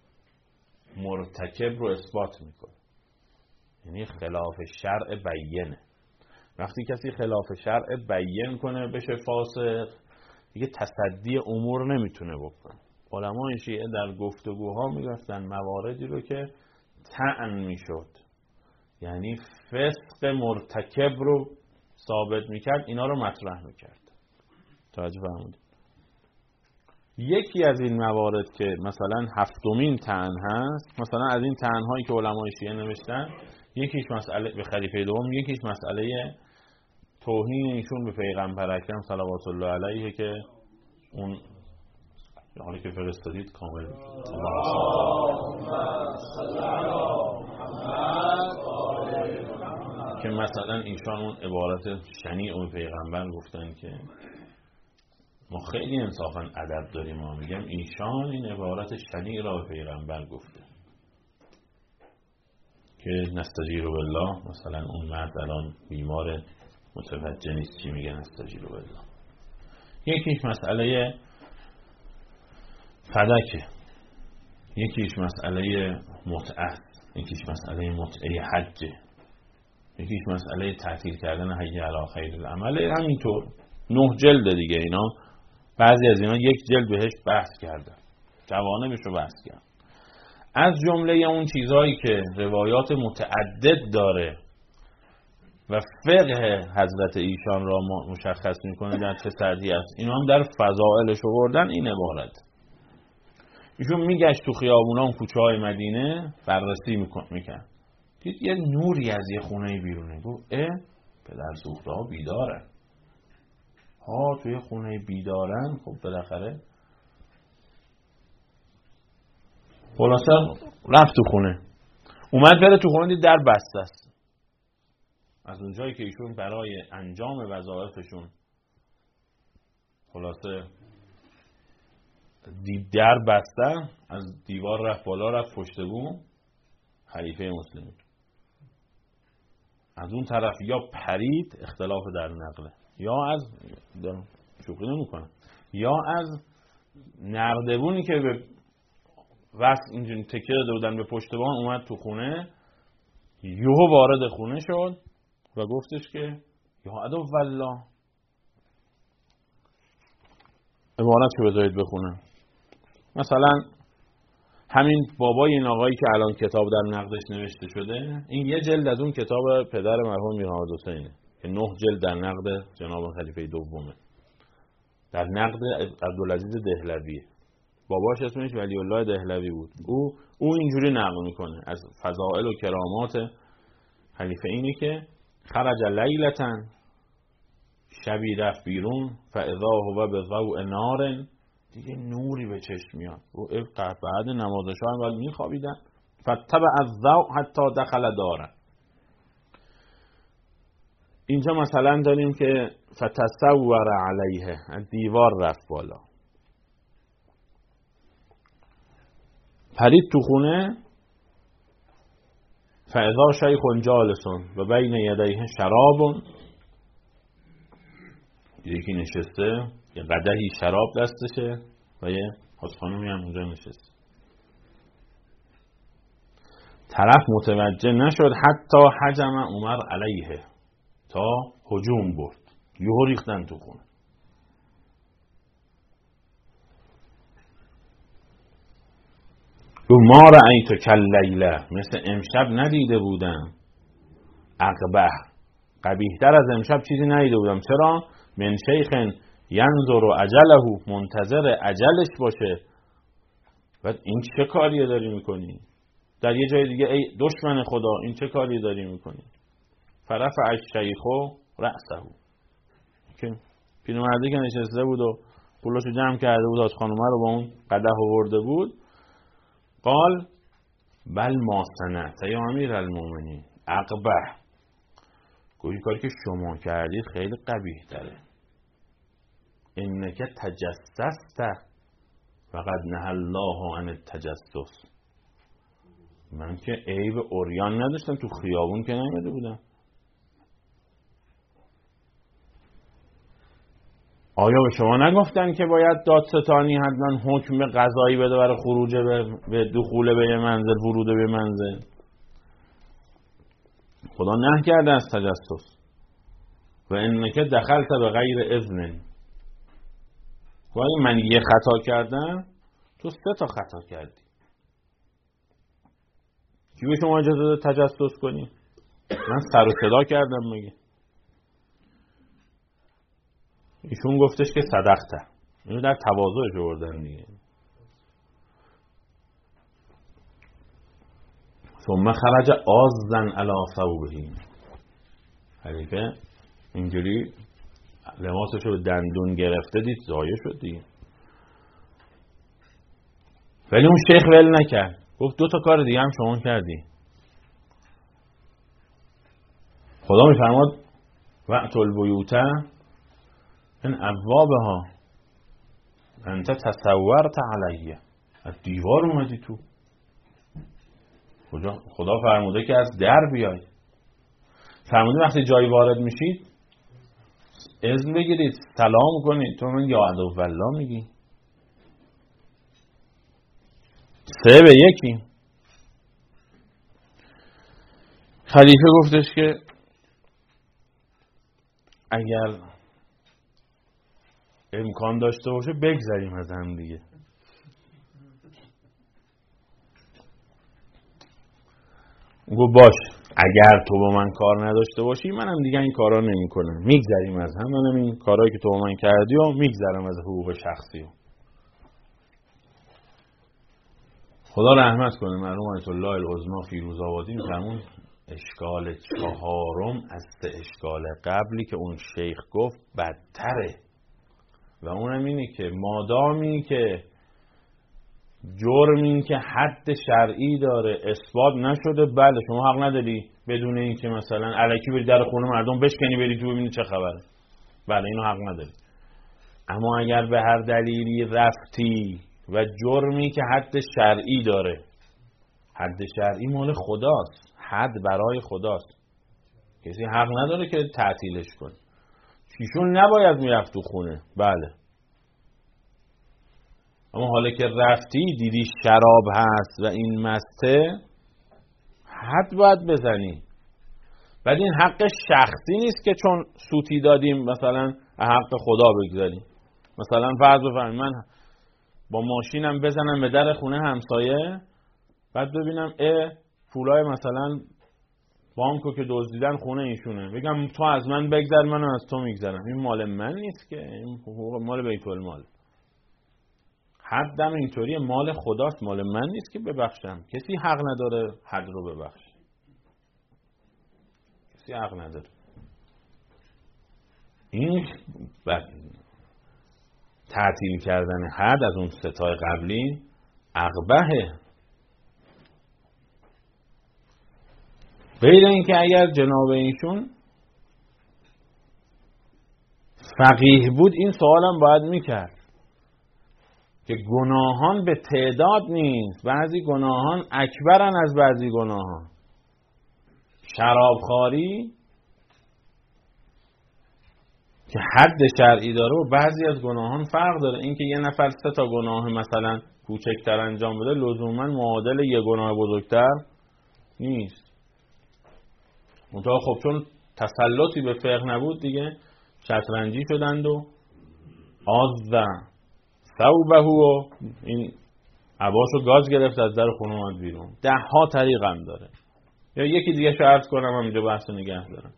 مرتکب رو اثبات میکنه، یعنی خلاف شرع بیینه. وقتی کسی خلاف شرع بیین کنه بشه فاسق، دیگه تصدی امور نمیتونه بکنه. علمای شیعه در گفتگوها میگفتن مواردی رو که طعن میشد، یعنی فسق مرتکب رو ثابت میکرد، اینا رو مطرح میکرد. توجه فرمودید؟ یکی از این موارد که مثلا هفتمین طعن هست، مثلا از این طعن‌هایی که علمای شیعه نوشتن، یکیش مسئله به خلیفه دوم، یکیش مسئله توهین ایشون به پیغمبر اکرم صلوات الله علیه که اون حالی که فرستادید کامل که مثلا ایشان اون عبارت شنیع اون پیغمبر گفتن که ما خیلی انصافا ادب داریم، ما میگم ایشان این عبارت شنیع را به پیغمبر گفته که نستجیر بالله. مثلا اون مرد الان بیمار متوجه نیست چی میگه نستجیر بالله. یکیش مسئله فدکه، یکیش مسئله متعه، یکیش مسئله متعه حجه، یکیش مسئله تعطیل کردن حی علی خیر العمل. همینطور 9 جلد دیگه اینا. بعضی از اینا 1 جلد بهش بحث کردن، جوانبش رو بحث کردن. از جمله اون چیزهایی که روایات متعدد داره و فقه حضرت ایشان را مشخص میکنه در چه سطحی است، اینا هم در فضائلش آوردن. این عبارت ایشون میگشت تو خیابونا و کوچه های مدینه بررسی میکرد، دید یه نوری از یه خونه بیرونه، گفت پدر سوخته ها بیدارن. توی خونه بیدارن، خب بالاخره خلاصه رفت تو خونه، اومد بره تو خونه، دید در بسته است. از اونجایی که ایشون برای انجام وظایفشون خلاصه دید در بسته، از دیوار رفت بالا، رفت پشت بوم خلیفه مسلمین. از اون طرف یا پرید، اختلاف در نقله، یا از شوخی نمی‌کنه، یا از نردبونی که به وقت اینجوری تکیه داده بودن به پشت بام اومد تو خونه، یهو وارد خونه شد و گفتش که یا عدو والله. عبارت که بذارید بخونم. مثلا همین بابای این آقایی که الان کتاب در نقدش نوشته شده، این یه جلد از اون کتاب پدر مرحوم میرحمد حسینه که 9 جلد در نقد جناب خلیفه دومه، در نقد عبدالعزیز دهلویه. باباش اسمش ولی الله دهلوی بود. او اینجوری نقل میکنه از فضائل و کرامات خلیفه اینه که خرج لیلتاً، شبی رفت بیرون، فاذا هو بضوء نار، دیگه نوری به چشم میاد. بعد نماز شام بعد میخوابیدن، فتبع الضوء حتی دخل داره. اینجا مثلا داریم که فتصور علیه، دیوار رفت بالا، پرید تو خونه، فاذا شیخ جالس و بین یدیه شراب، یکی نشسته یه قدحی شراب دستشه و یه خانومی هم اونجا نشسته. طرف متوجه نشد حتی هجم عمر علیه، تا هجوم برد، یهو ریختن تو خونه. ما رأیت کاللیله، مثل امشب ندیده بودم، اقبح، قبیح‌تر از امشب چیزی ندیده بودم. چرا؟ من شیخ ینظر اجله، منتظر اجلش باشه. بعد این چه کاریه داری میکنی؟ در یه جای دیگه ای دشمن خدا، این چه کاری داری میکنی؟ فرفع الشیخ رأسه، که پیرمردی که نشسته بود و پولاشو جمع کرده بود، از خانومه رو با اون قدح آورده بود، قال بل ما صنعت یا امیر المؤمنین اقبح، گویی کاری که شما کردید خیلی قبیح تره. انک تجسست فقد نهى الله عن التجسس، من که عیب عریان نداشتم، تو خیابون که نیامده بودم. آیا به شما نگفتن که باید دادستانی حتما حکم قضایی بده برای خروج به دخول به منزل، ورود به منزل؟ خدا نهی کرده از تجسس. و انک دخلت به غیر اذن. و اگه من یه خطا کردم، تو 3 تا خطا کردی. کی به شما اجازه داده تجسس کنی؟ من سر و صدا کردم میگه. ایشون گفتش که صدقته. اینو در تواضعش آوردن دیگه. ثم خرج آزن علی ثوبه. خلیفه اینجوری لباسشو به دندون گرفته دید، ضایع شد دیگه. ولی اون شیخ ول نکرد، گفت 2 تا کار دیگه هم شما کردی. خدا میفرماد وقت البیوت این ابوابها انت تصورت علیه. از دیوار اومدی تو. خدا فرموده که از در بیای. فرموده وقتی جایی وارد میشید اذن بگیرید، سلام کنید. تو من یا عدو والله میگی. 3 به 1. خلیفه گفتش که اگر امکان داشته باشه بگذریم از هم دیگه. گفت باش، اگر تو با من کار نداشته باشی منم دیگه این کارا نمی کنم، میگذریم از هم. منم این کارهایی که تو با من کردی و میگذرم از حقوق شخصی. خدا رحمت کنه مرحوم آیت الله العظما فیروزآبادی میفرمون اشکال 4 از 3 اشکال قبلی که اون شیخ گفت بدتره. و اونم اینه که مادامی که جرمی که حد شرعی داره اثبات نشده، بله شما حق نداری بدون این که مثلا الکی بری در خونه مردم بشکنی بری تو ببینی چه خبره، بله اینو حق نداری. اما اگر به هر دلیلی رفتی و جرمی که حد شرعی داره، حد شرعی مال خداست، حد برای خداست، کسی حق نداره که تعطیلش کنه. چیشون نباید میرفت تو خونه، بله. اما حالا که رفتی دیدی شراب هست و این مسته، حد باید بزنی. ولی این حق شخصی نیست که چون سوتی دادیم مثلا حق خدا بگذاریم. مثلا فرض بفرمایید من با ماشینم بزنم به در خونه همسایه، بعد ببینم پولای مثلا بانکو که دزدیدن خونه ایشونه، بگم تو از من بگذر من از تو میگذرم. این مال من نیست که، این حقوق مال بیت المال. حدم اینطوری مال خداست، مال من نیست که ببخشم. کسی حق نداره حد رو ببخش، کسی حق نداره. این تعطیل کردن حد از اون 3 تا قبلی اقبحه. غیر این که اگر جناب ایشون فقیه بود این سوالم باید میکرد که گناهان به تعداد نیست، بعضی گناهان اکبرن از بعضی گناهان. شرابخواری که حد شرعی داره و بعضی از گناهان فرق داره. این که یه نفر 3 تا گناه مثلا کوچکتر انجام بده لزوما معادل یه گناه بزرگتر نیست. منتها خب چون تسلطی به فقه نبود دیگه شطرنجی شدند و آزده ثوبه و این عباشو گاز گرفت از در خونه اومد بیرون. 10 طریق هم داره. یا یکی دیگه شو عرض کنم هم اینجا بحث نگه دارم.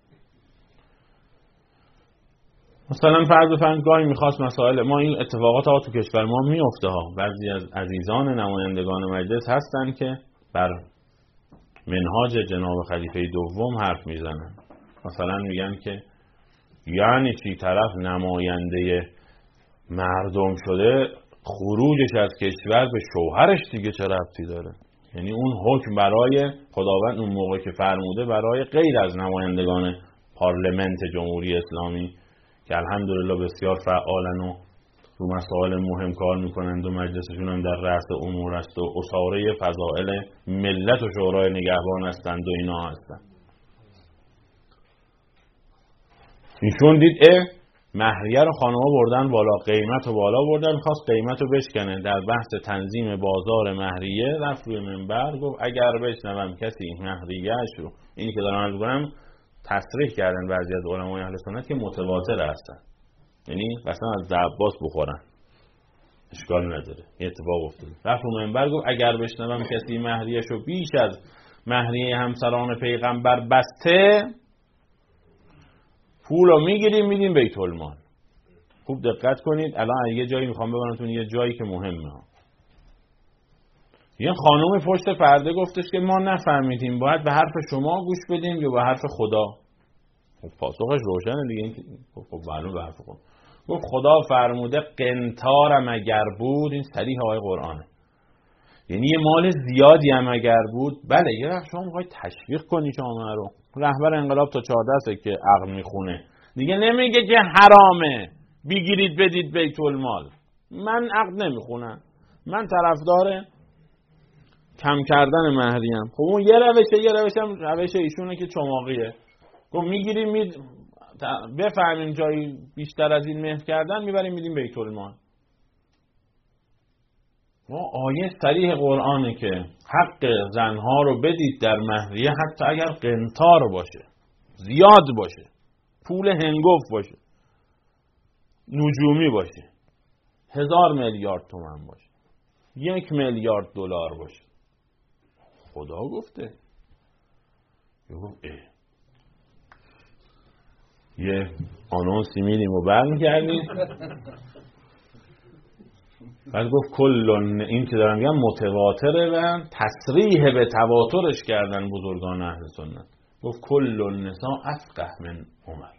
مثلا فرض بفرمایید گاهی میخواست مسائل ما، این اتفاقات ها تو کشور ما میفته ها، بعضی از عزیزان نمایندگان مجلس هستن که بر منهاج جناب خلیفه دوم حرف میزنن. مثلا میگن که یعنی چی طرف نماینده مردم شده خروجش از کشور به شوهرش دیگه چه ربطی داره؟ یعنی اون حکم برای خداوند اون موقع که فرموده برای غیر از نمایندگان پارلمنت جمهوری اسلامی که الحمدلله بسیار فعالن و رو مسائل مهم کار میکنند و مجلسشون هم در رأس امور است و اساره فضائل ملت و شورای نگهبان هستند و اینا هستند. ایشون دید مهریه رو خانوما بردن بالا، قیمت رو بالا بردن، خواست قیمت رو بشکنه. در بحث تنظیم بازار مهریه رفت روی منبر گفت اگر بشنوم کسی مهریه‌اش رو، اینی که دارم میگم تصریح کردن بعضی از علمای اهل سنت که متواتر هستن، یعنی مثلا از عباس بخورن اشکال نداره، این اتفاق افتاده. رفت رو منبر گفت اگر بشنوم کسی مهریه‌اش رو بیش از مهریه همسران پیغمبر بسته، پولو میگیریم میدیم بیت المال. خوب دقت کنید، الان یه جایی میخوام ببرمتون یه جایی که مهمه. یه خانوم پشت پرده گفتش که ما نفهمیدیم باید به حرف شما گوش بدیم یا به حرف خدا. خب پاسخش روشنه دیگه. خب معلومه به حرف خدا. گفت خدا فرموده قنطارم اگر بود، این صریح آیه قرآنه، یعنی یه مال زیادی هم اگر بود، بله یه وقت شما میخواید تشویق کنی جامعه رو. رهبر انقلاب تا 14 که عقل میخونه دیگه نمیگه که حرامه بگیرید بدید بیت المال. من عقل نمیخونم، من طرفدار کم کردن مهریم. خب اون یه روش هم روش ایشونه که چماقیه. گفت میگیریم بفهمیم جایی بیشتر از این مهر کردن میبریم میدیم بیت المال. آیه صریح قرآنه که حق زنها رو بدید در مهریه، حتی اگر قنطار باشه، زیاد باشه، پول هنگفت باشه، نجومی باشه، 1000 میلیارد تومان باشه، 1 میلیارد دلار باشه. خدا گفته. یه آنونسی میدیم و برمیگردیم. بعد گفت کلون، این که دارم میگم متواتره و تصریح به تواترش کردن بزرگان اهل سنت. گفت کل النساء افقه من عمر.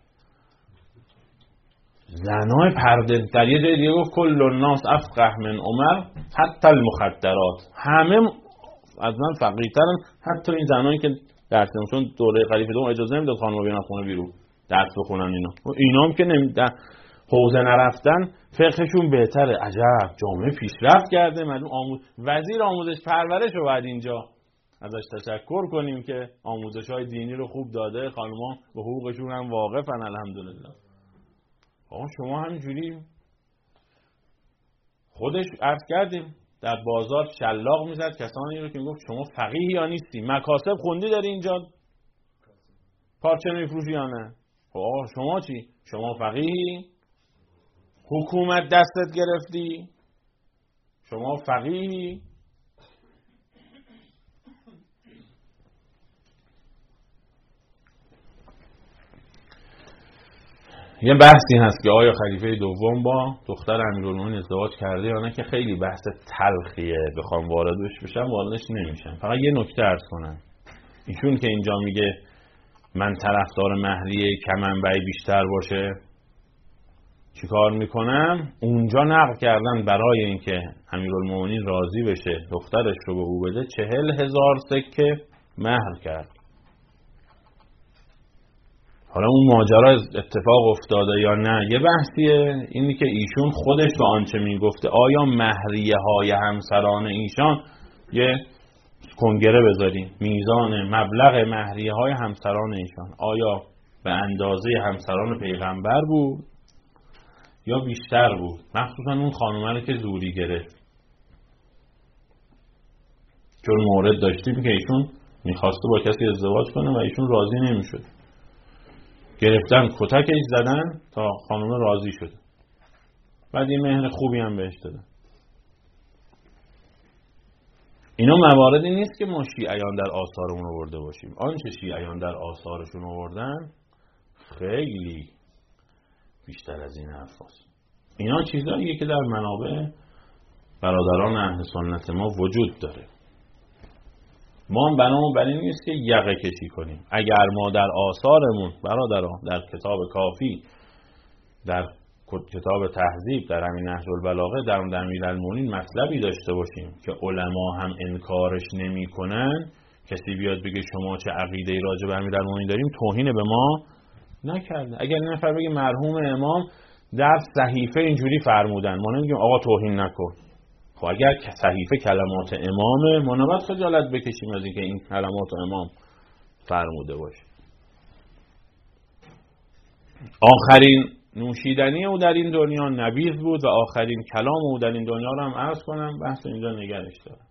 زنای پرده در یه جای دیگه گفت کل الناس افقه من عمر حتی المخدرات. همه از من فقیرترن، حتی این زنایی که درس نمیشون دوره خلیفه دوم اجازه نمیداد خانم‌ها بیان خونه بیرون درس بخونن. اینا هم که نمیدن حوزه نرفتن، فقهشون بهتره. عجب جامعه پیشرفت کرده. معلوم وزیر آموزش پرورش رو باید اینجا ازش تشکر کنیم که آموزش‌های دینی رو خوب داده، خانم‌ها به حقوقشون هم واقفن الحمدلله. آقا شما همینجوری خودش عرض کردیم در بازار شلاق میزد کسانی رو که میگفت شما فقیهی یا نیستی، مکاسب خوندی داری اینجا پارچه میفروشی یا نه؟ آقا شما چی؟ شما فقیهی؟ حکومت دستت گرفتی؟ شما فقیهی؟ یه بحثی هست که آیا خلیفه دوم با دختر امیرالمومنین ازدواج کرده یا نه، که خیلی بحث تلخیه، بخوام واردش بشم واردش نمیشم. فقط یه نکته عرض کنم. ایشون که اینجا میگه من طرفدار مهریه کمنبعی بیشتر باشه، چیکار میکنم؟ اونجا نقل کردن برای اینکه امیرالمومنین راضی بشه دخترش رو به او بده 40,000 سکه مهر کرد. حالا اون ماجرا اتفاق افتاده یا نه یه بحثیه. اینی که ایشون خودش به آنچه میگفته، آیا مهریه های همسران ایشان، یه کنگره بذاریم، میزان مبلغ مهریه های همسران ایشان آیا به اندازه همسران پیغمبر بود یا بیشتر بود، مخصوصا اون خانومه رو که زوری گرفت. چون مورد داشتیم که ایشون میخواسته با کسی ازدواج کنه و ایشون راضی نمیشد، گرفتن کتکش زدن تا خانومه راضی شد، بعد یه مهر خوبی هم بهش دادن. اینا مواردی نیست که ما شیعیان در آثارمون آورده باشیم. آنچه شیعیان در آثارشون آوردن خیلی بیشتر از این حرفاست. اینا چیزاییه که در منابع برادران اهل سنت ما وجود داره. ما بنامون بر این نیست که یقه کشی کنیم. اگر ما در آثارمون برادران، در کتاب کافی، در کتاب تهذیب، در همین نهج البلاغه، در امیرالمومنین مطلبی داشته باشیم که علما هم انکارش نمی کنن، کسی بیاد بگه شما چه عقیده‌ای راجع به امیرالمومنین داریم، توهین به ما نکرده. اگر این نفر بگه مرحوم امام در صحیفه اینجوری فرمودن، ما نمیگیم آقا توهین نکن. خب اگر صحیفه کلمات امامه، ما نباید خجالت بکشیم از اینکه این کلمات امام فرموده باشه. آخرین نوشیدنی او در این دنیا نبیذ بود و آخرین کلام او در این دنیا رو هم عرض کنم، بحث اینجا نگرش دارم.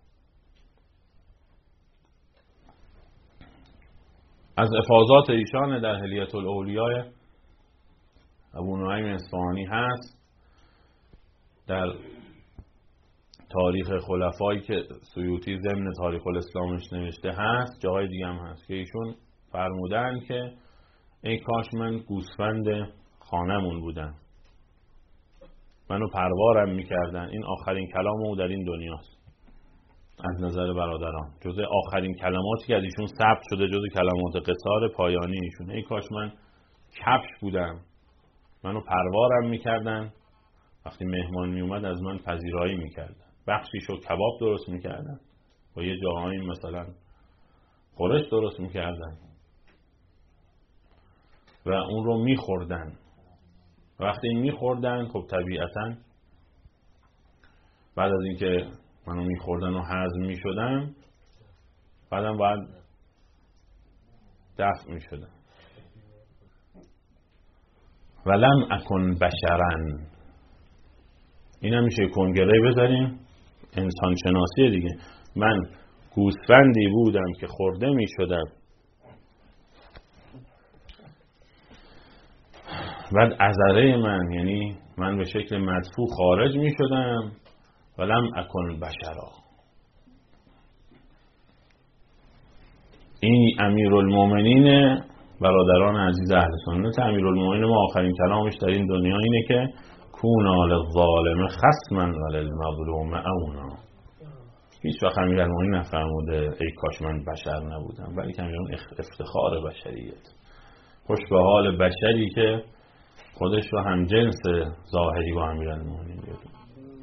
از افاضات ایشان در حلیة الاولیاء ابو نعیم اصفهانی هست، در تاریخ خلفایی که سیوطی ضمن تاریخ الاسلامش نوشته هست، جاهای دیگه هم هست که ایشون فرمودن که ای کاش من گوسفند خانمون بودم، منو پروارم میکردن. این آخرین کلام او در این دنیاست از نظر برادران، جزء آخرین کلماتی که از ایشون ثبت شده، جزء کلمات قصار پایانی ایشون. ای کاش من کفش بودم، منو پروارم میکردن، وقتی مهمان میومد از من پذیرایی میکردن، بخشیشو کباب درست میکردن و یه جاهایی مثلا خورش درست میکردن و اون رو میخوردن. وقتی این میخوردن خب طبیعتا بعد از اینکه منو میخوردن و هضم میشدن، بعدم باید دفع میشدن. ولم اکن بشرن، این هم میشه کنگره بذاریم، انسان شناسی دیگه. من گوسفندی بودم که خورده میشدم، بعد عذره من، یعنی من به شکل مدفوع خارج می شدم. ولم اکن بشرا. این امیرالمومنین، برادران عزیز اهل سنت، امیرالمومنین ما آخرین کلامش در این دنیا اینه که کونا للظالم خصما وللمظلوم اونا. هیچ وقت امیرالمومنین نفرموده ای کاش من بشر نبودم، بلکه امیرالمومنین افتخار بشریت، خوش به حال بشری که خودش رو هم جنس ظاهری با امیرالمومنین بیاره.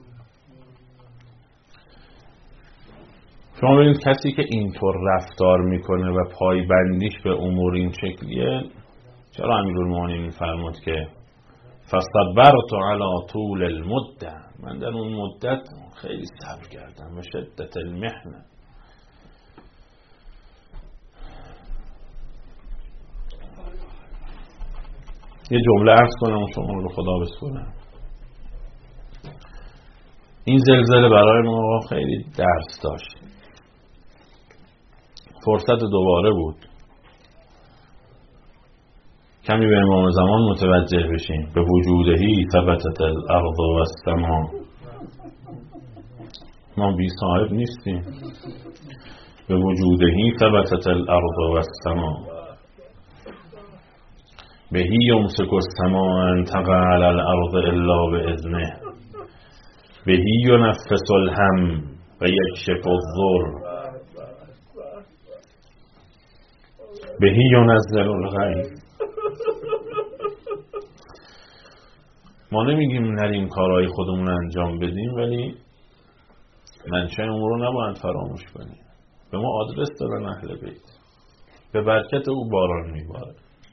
شما ببینید کسی که اینطور رفتار میکنه و پایبندیش به امور این شکلیه، چرا امیرالمومنین میفرمود که فصبرت علی طول المده، من در اون مدت خیلی صبر کردم و شدت المحنه. یه جمله عرض کنم و شما رو خدا بسپرم. این زلزله برای ما خیلی درس داشت. فرصت دوباره بود کمی به امام زمان متوجه بشیم. به وجودهی ثبتت الارض و السما، ما بی صاحب نیستیم. به وجودهی ثبتت الارض و السما، بهی یمسک السما ان تقع علی الارض الا باذنه، بهی ینفس الهم و یکشف الضر، بهی ینزل الغیث. ما نمیگیم نریم کارهای خودمون انجام بدیم، ولی منشأ امور رو نباید فراموش کنیم. به ما آدرس دادن اهل بیت، به برکت او باران میباره.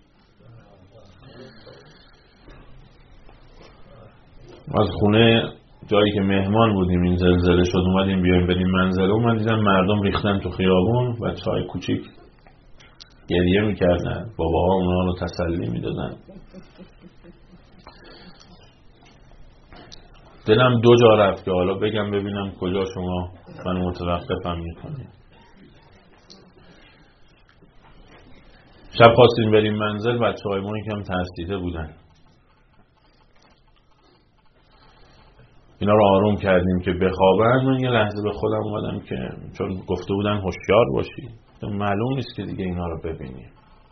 از خونه جایی که مهمان بودیم این زلزله شد، اومدیم بیایم بریم منزل، من دیدم مردم ریختن تو خیابون، بچه‌های کوچیک گریه میکردن، باباها اونا رو تسلی میدادن. دلم دو جا رفت که حالا بگم ببینم کجا شما من متوقفم میکنید. شب خواستیم بریم منزل، بچه‌های ما یکم ترسیده بودن، اینا رو آروم کردیم که بخوابن. من یه لحظه به خودم اومدم که چون گفته بودن هوشیار باشی، معلوم نیست که دیگه اینا رو ببینیم.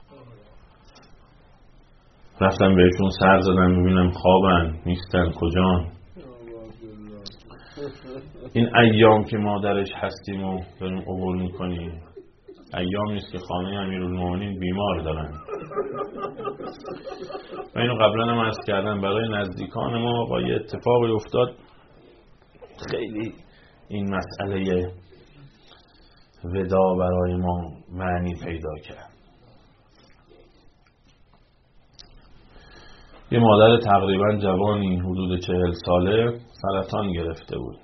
رفتم بهشون سر زدم ببینم خوابن نیستن کجان. این ایام که ما درش هستیم و داریم عبور میکنیم، ایام نیست که خانه امیرالمومنین بیمار دارن. و اینو قبلا هم عرض کردم، برای نزدیکان ما با یه اتفاقی افتاد خیلی این مسئله ودا برای ما معنی پیدا کرد. یه مادر تقریبا جوانی حدود 40 ساله سرطان گرفته بود.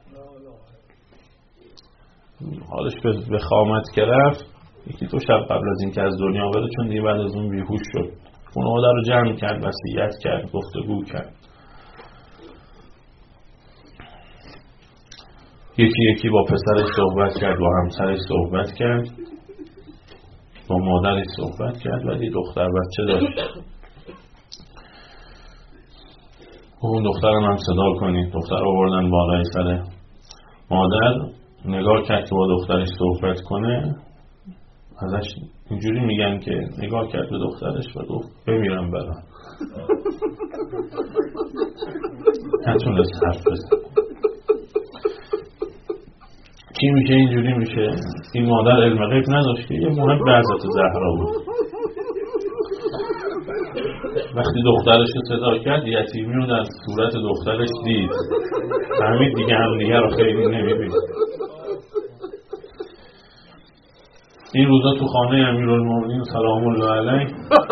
حالش به خامت که رفت، یکی دو شب قبل از این که از دنیا بره، چون دیگه بعد از اون بیهوش شد، خانواده رو جمع کرد، وصیت کرد، گفتگو کرد. یکی یکی با پسرش صحبت کرد، با همسرش صحبت کرد، با مادرش صحبت کرد، ولی دختر بچه داشت. اون دخترم هم صدا کنید. دختر آوردن بالای سر مادر، نگاه کرد که با دخترش صحبت کنه. ازش اینجوری میگن که نگاه کرد به دخترش و گفت بمیرم برام. نتونست حرف بزن. چی میشه اینجوری میشه؟ این مادر علم غیب نداشت که یه محب به حضرت زهرا بود. وقتی دخترش رو صدا کرد، یتیمی رو در صورت دخترش دید، فهمید دیگه هم دیگه رو خیلی نمیبید. این روزا تو خانه امیرالمومنین سلام الله علیه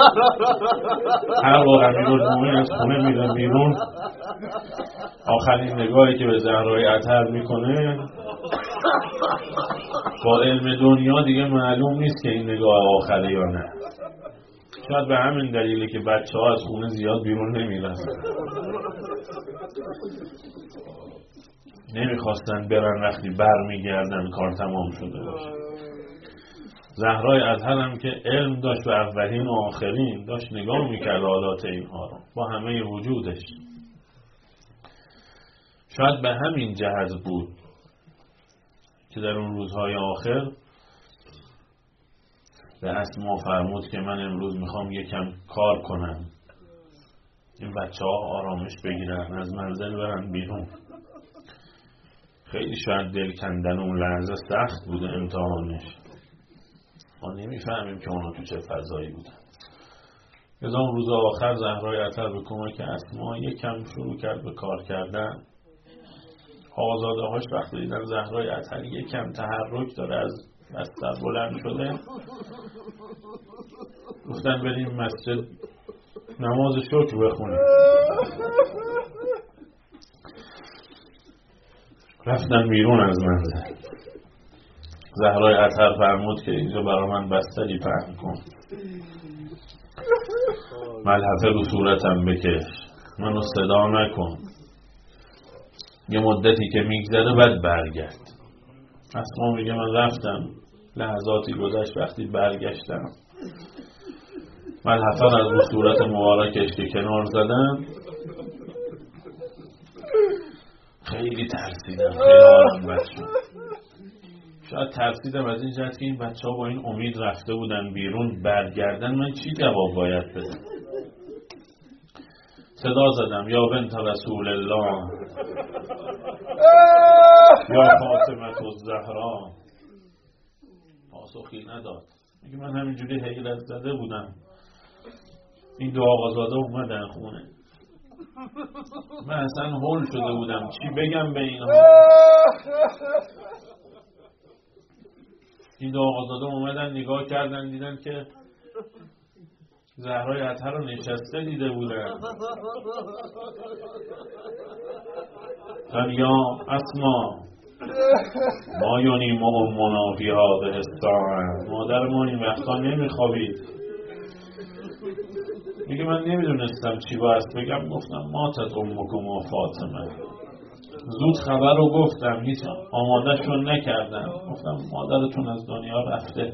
هر بار امیرالمومنین از خونه میره بیرون، آخرین نگاهی که به زهرای اطهر میکنه، با علم دنیا دیگه معلوم نیست که این نگاه آخره یا نه. شاید به همین دلیله که بچه ها از خونه زیاد بیرون نمیرسن، نمیخواستن برن، وقتی بر میگردن کار تمام شده باشه. زهرای اطهر هم که علم داشت و اولین و آخرین، داشت نگاه میکرد حالات اینها رو با همه وجودش. شاید به همین جهت بود که در اون روزهای آخر به اسما فرمود که من امروز میخوام یکم کار کنم، این بچه ها آرامش بگیرن، از منزل برن بیرون. خیلی شاید دل کندن اون لحظه سخت بوده امتحانش، ما نمیفهمیم که اونا تو چه فضایی بودن. از اون روز آخر زهرای اطهر به کمک اسما یکم شروع کرد به کار کردن. آزاده هاش وقتی دیدن زهرای اطهر یکم تحرک داره، از بستر بلند شده، گفتن بریم مسجد نماز شکر بخونیم. رفتن بیرون از منزل. زهرای اطهر فرمود که اینجا برای من بستری پهن کن، ملحفه رو صورتم بکش، منو صدا نکن، یه مدتی که میگذره بعد برگرد. اسما میگه من رفتم، لحظاتی گذشت، وقتی برگشتم ملحفه از رو صورت مبارکش که کنار زدم، خیلی ترسیدم، خیلی حالم بد شد. شاید ترسیدم از این جهت که این بچه ها با این امید رفته بودن بیرون، برگردن من چی جواب باید بدم. صدا زدم یا بنت رسول الله یا فاطمه الزهرا. پاسخی نداد. میگه من همینجوری حیرت زده بودم، این دو آقازاده اومدن خونه، من اصلا هول شده بودم چی بگم به اینها. این دو آقازاده اومدن نگاه کردن، دیدن که زهرای اطهر رو نشسته دیده بودن. یا اسما ما یونیم امنا فی هذه الساعه، مادر ما این وقتا نمیخوابید. میگه من نمیدونستم چی باید بگم، گفتم ماتت امکم و فاطمه. زود خبر رو گفتم، هیچ آمادهشون نکردم، گفتم مادرتون از دنیا رفته.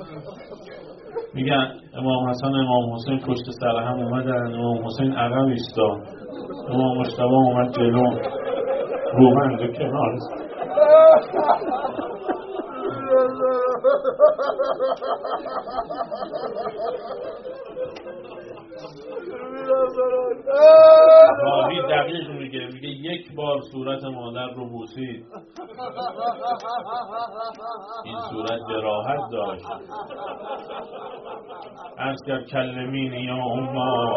میگن امام حسن امام حسین پشت سر هم اومدن، امام حسین عقب ایستاد، امام مجتبی اومد جلو، رومند و کنار. راوی دقیق میگه یک بار صورت مادر رو بوسید، این صورت جراحت داشت. عرض کرد کلمینی یا اما،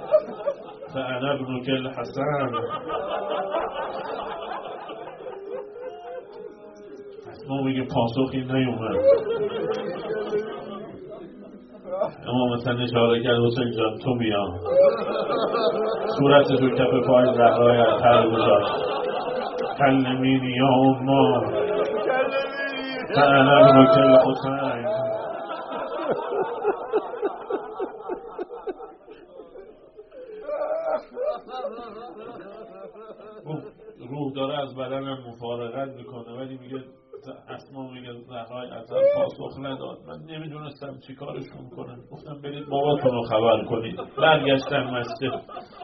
فانا ابنك الحسن. ما میگه پاسخی نیومد. اما مثلا اشاره کرد حسین جان تو بیا، صورتش رو کف پای زهرای اطهر گذاشت. کلمینی یا اما فعلا رو کل حسین. روح داره از بدنم مفارقت میکنه، ولی میگه اسما میگه زهرای اطهر پاسخ نداد. من نمیدونستم چی کارشون کنم، گفتم برید باباتون رو خبر کنید. برگشتم مسجد.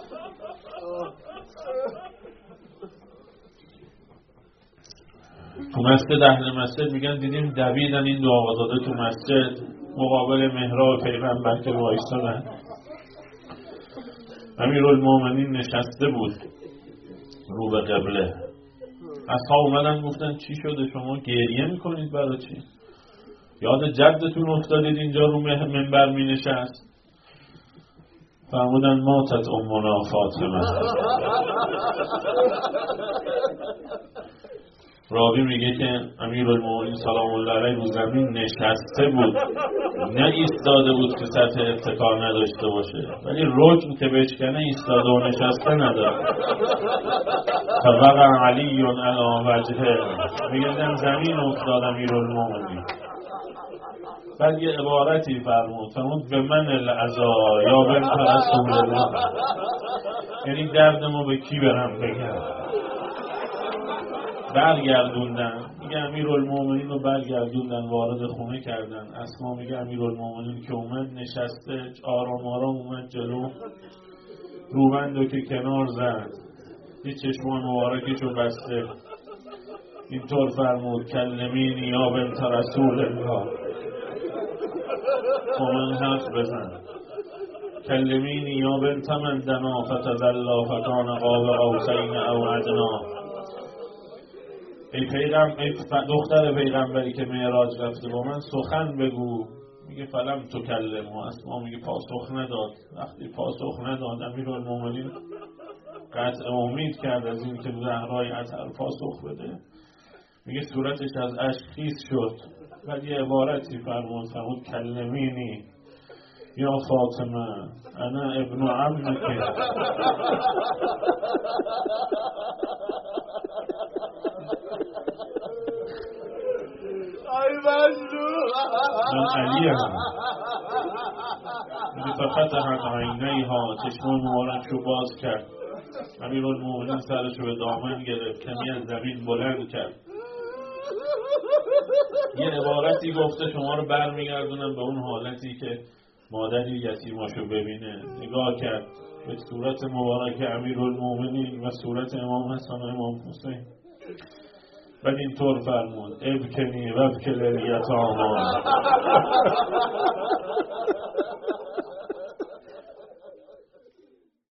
تو مسجد اهل مسجد میگن دیدیم دویدن این دو آقازاده تو مسجد مقابل محراب پیغمبر که وایسادن. امیرالمومنین نشسته بود رو به قبله. اصحاب اومدن گفتن چی شده شما گریه میکنید برای چی؟ یاد جدتون افتادید اینجا رو منبر می نشست؟ فرمودن ماتت امنا فاطمه. راوی میگه که امیرالمومنین سلام الله علیه رو زمین نشسته بود، نه ایستاده بود که سطح اتکا نداشته باشه، ولی رکن که بشکنه ایستاده و نشسته نداره. فوقع علی علی وجهه، میگه زمین افتاد امیرالمومنین. بعد یه عبارتی فرمود به من العزا یا بنت رسول الله، یعنی دردمو به کی برم بگم. برگردوندن، میگه امیرالمومنین رو برگردوندن وارد خونه کردن. اسما میگه امیرالمومنین که اومد نشسته آرام آرام اومد جلو، روبندو که کنار زد، یه چشمان مبارکشو بسته، اینطور فرمود کلمینی یا بنت رسول الله، با من حرف بزن. کلمینی یا بنت من دنا فتدلا فکان قاب قوسین او ادنا. ای دختر پیغمبری که معراج رفته با من سخن بگو. میگه فلم تکلم. و اسما میگه پاسخ نداد. وقتی پاسخ نداد امیرالمومنین قطع امید کرد از این که زهرای اطهر پاسخ بده. میگه صورتش از اشک خیس شد. بعد یه عبارتی فرمود کلمینی یا فاطمه انا ابن عمک. من علی هم. میگه ففتحت عینیها، چشمان مبارکشو باز کرد. امیرالمومنین سرشو به دامن گرفت، کمی از زمین بلند کرد. یه عبارتی گفته شما رو برمیگردونم به اون حالتی که مادری یتیماشو ببینه. نگاه کرد به صورت مبارک امیرالمومنین و صورت امام حسن و امام حسین. بعد اینطور فرمود ابکنی و ابکل الیتاما.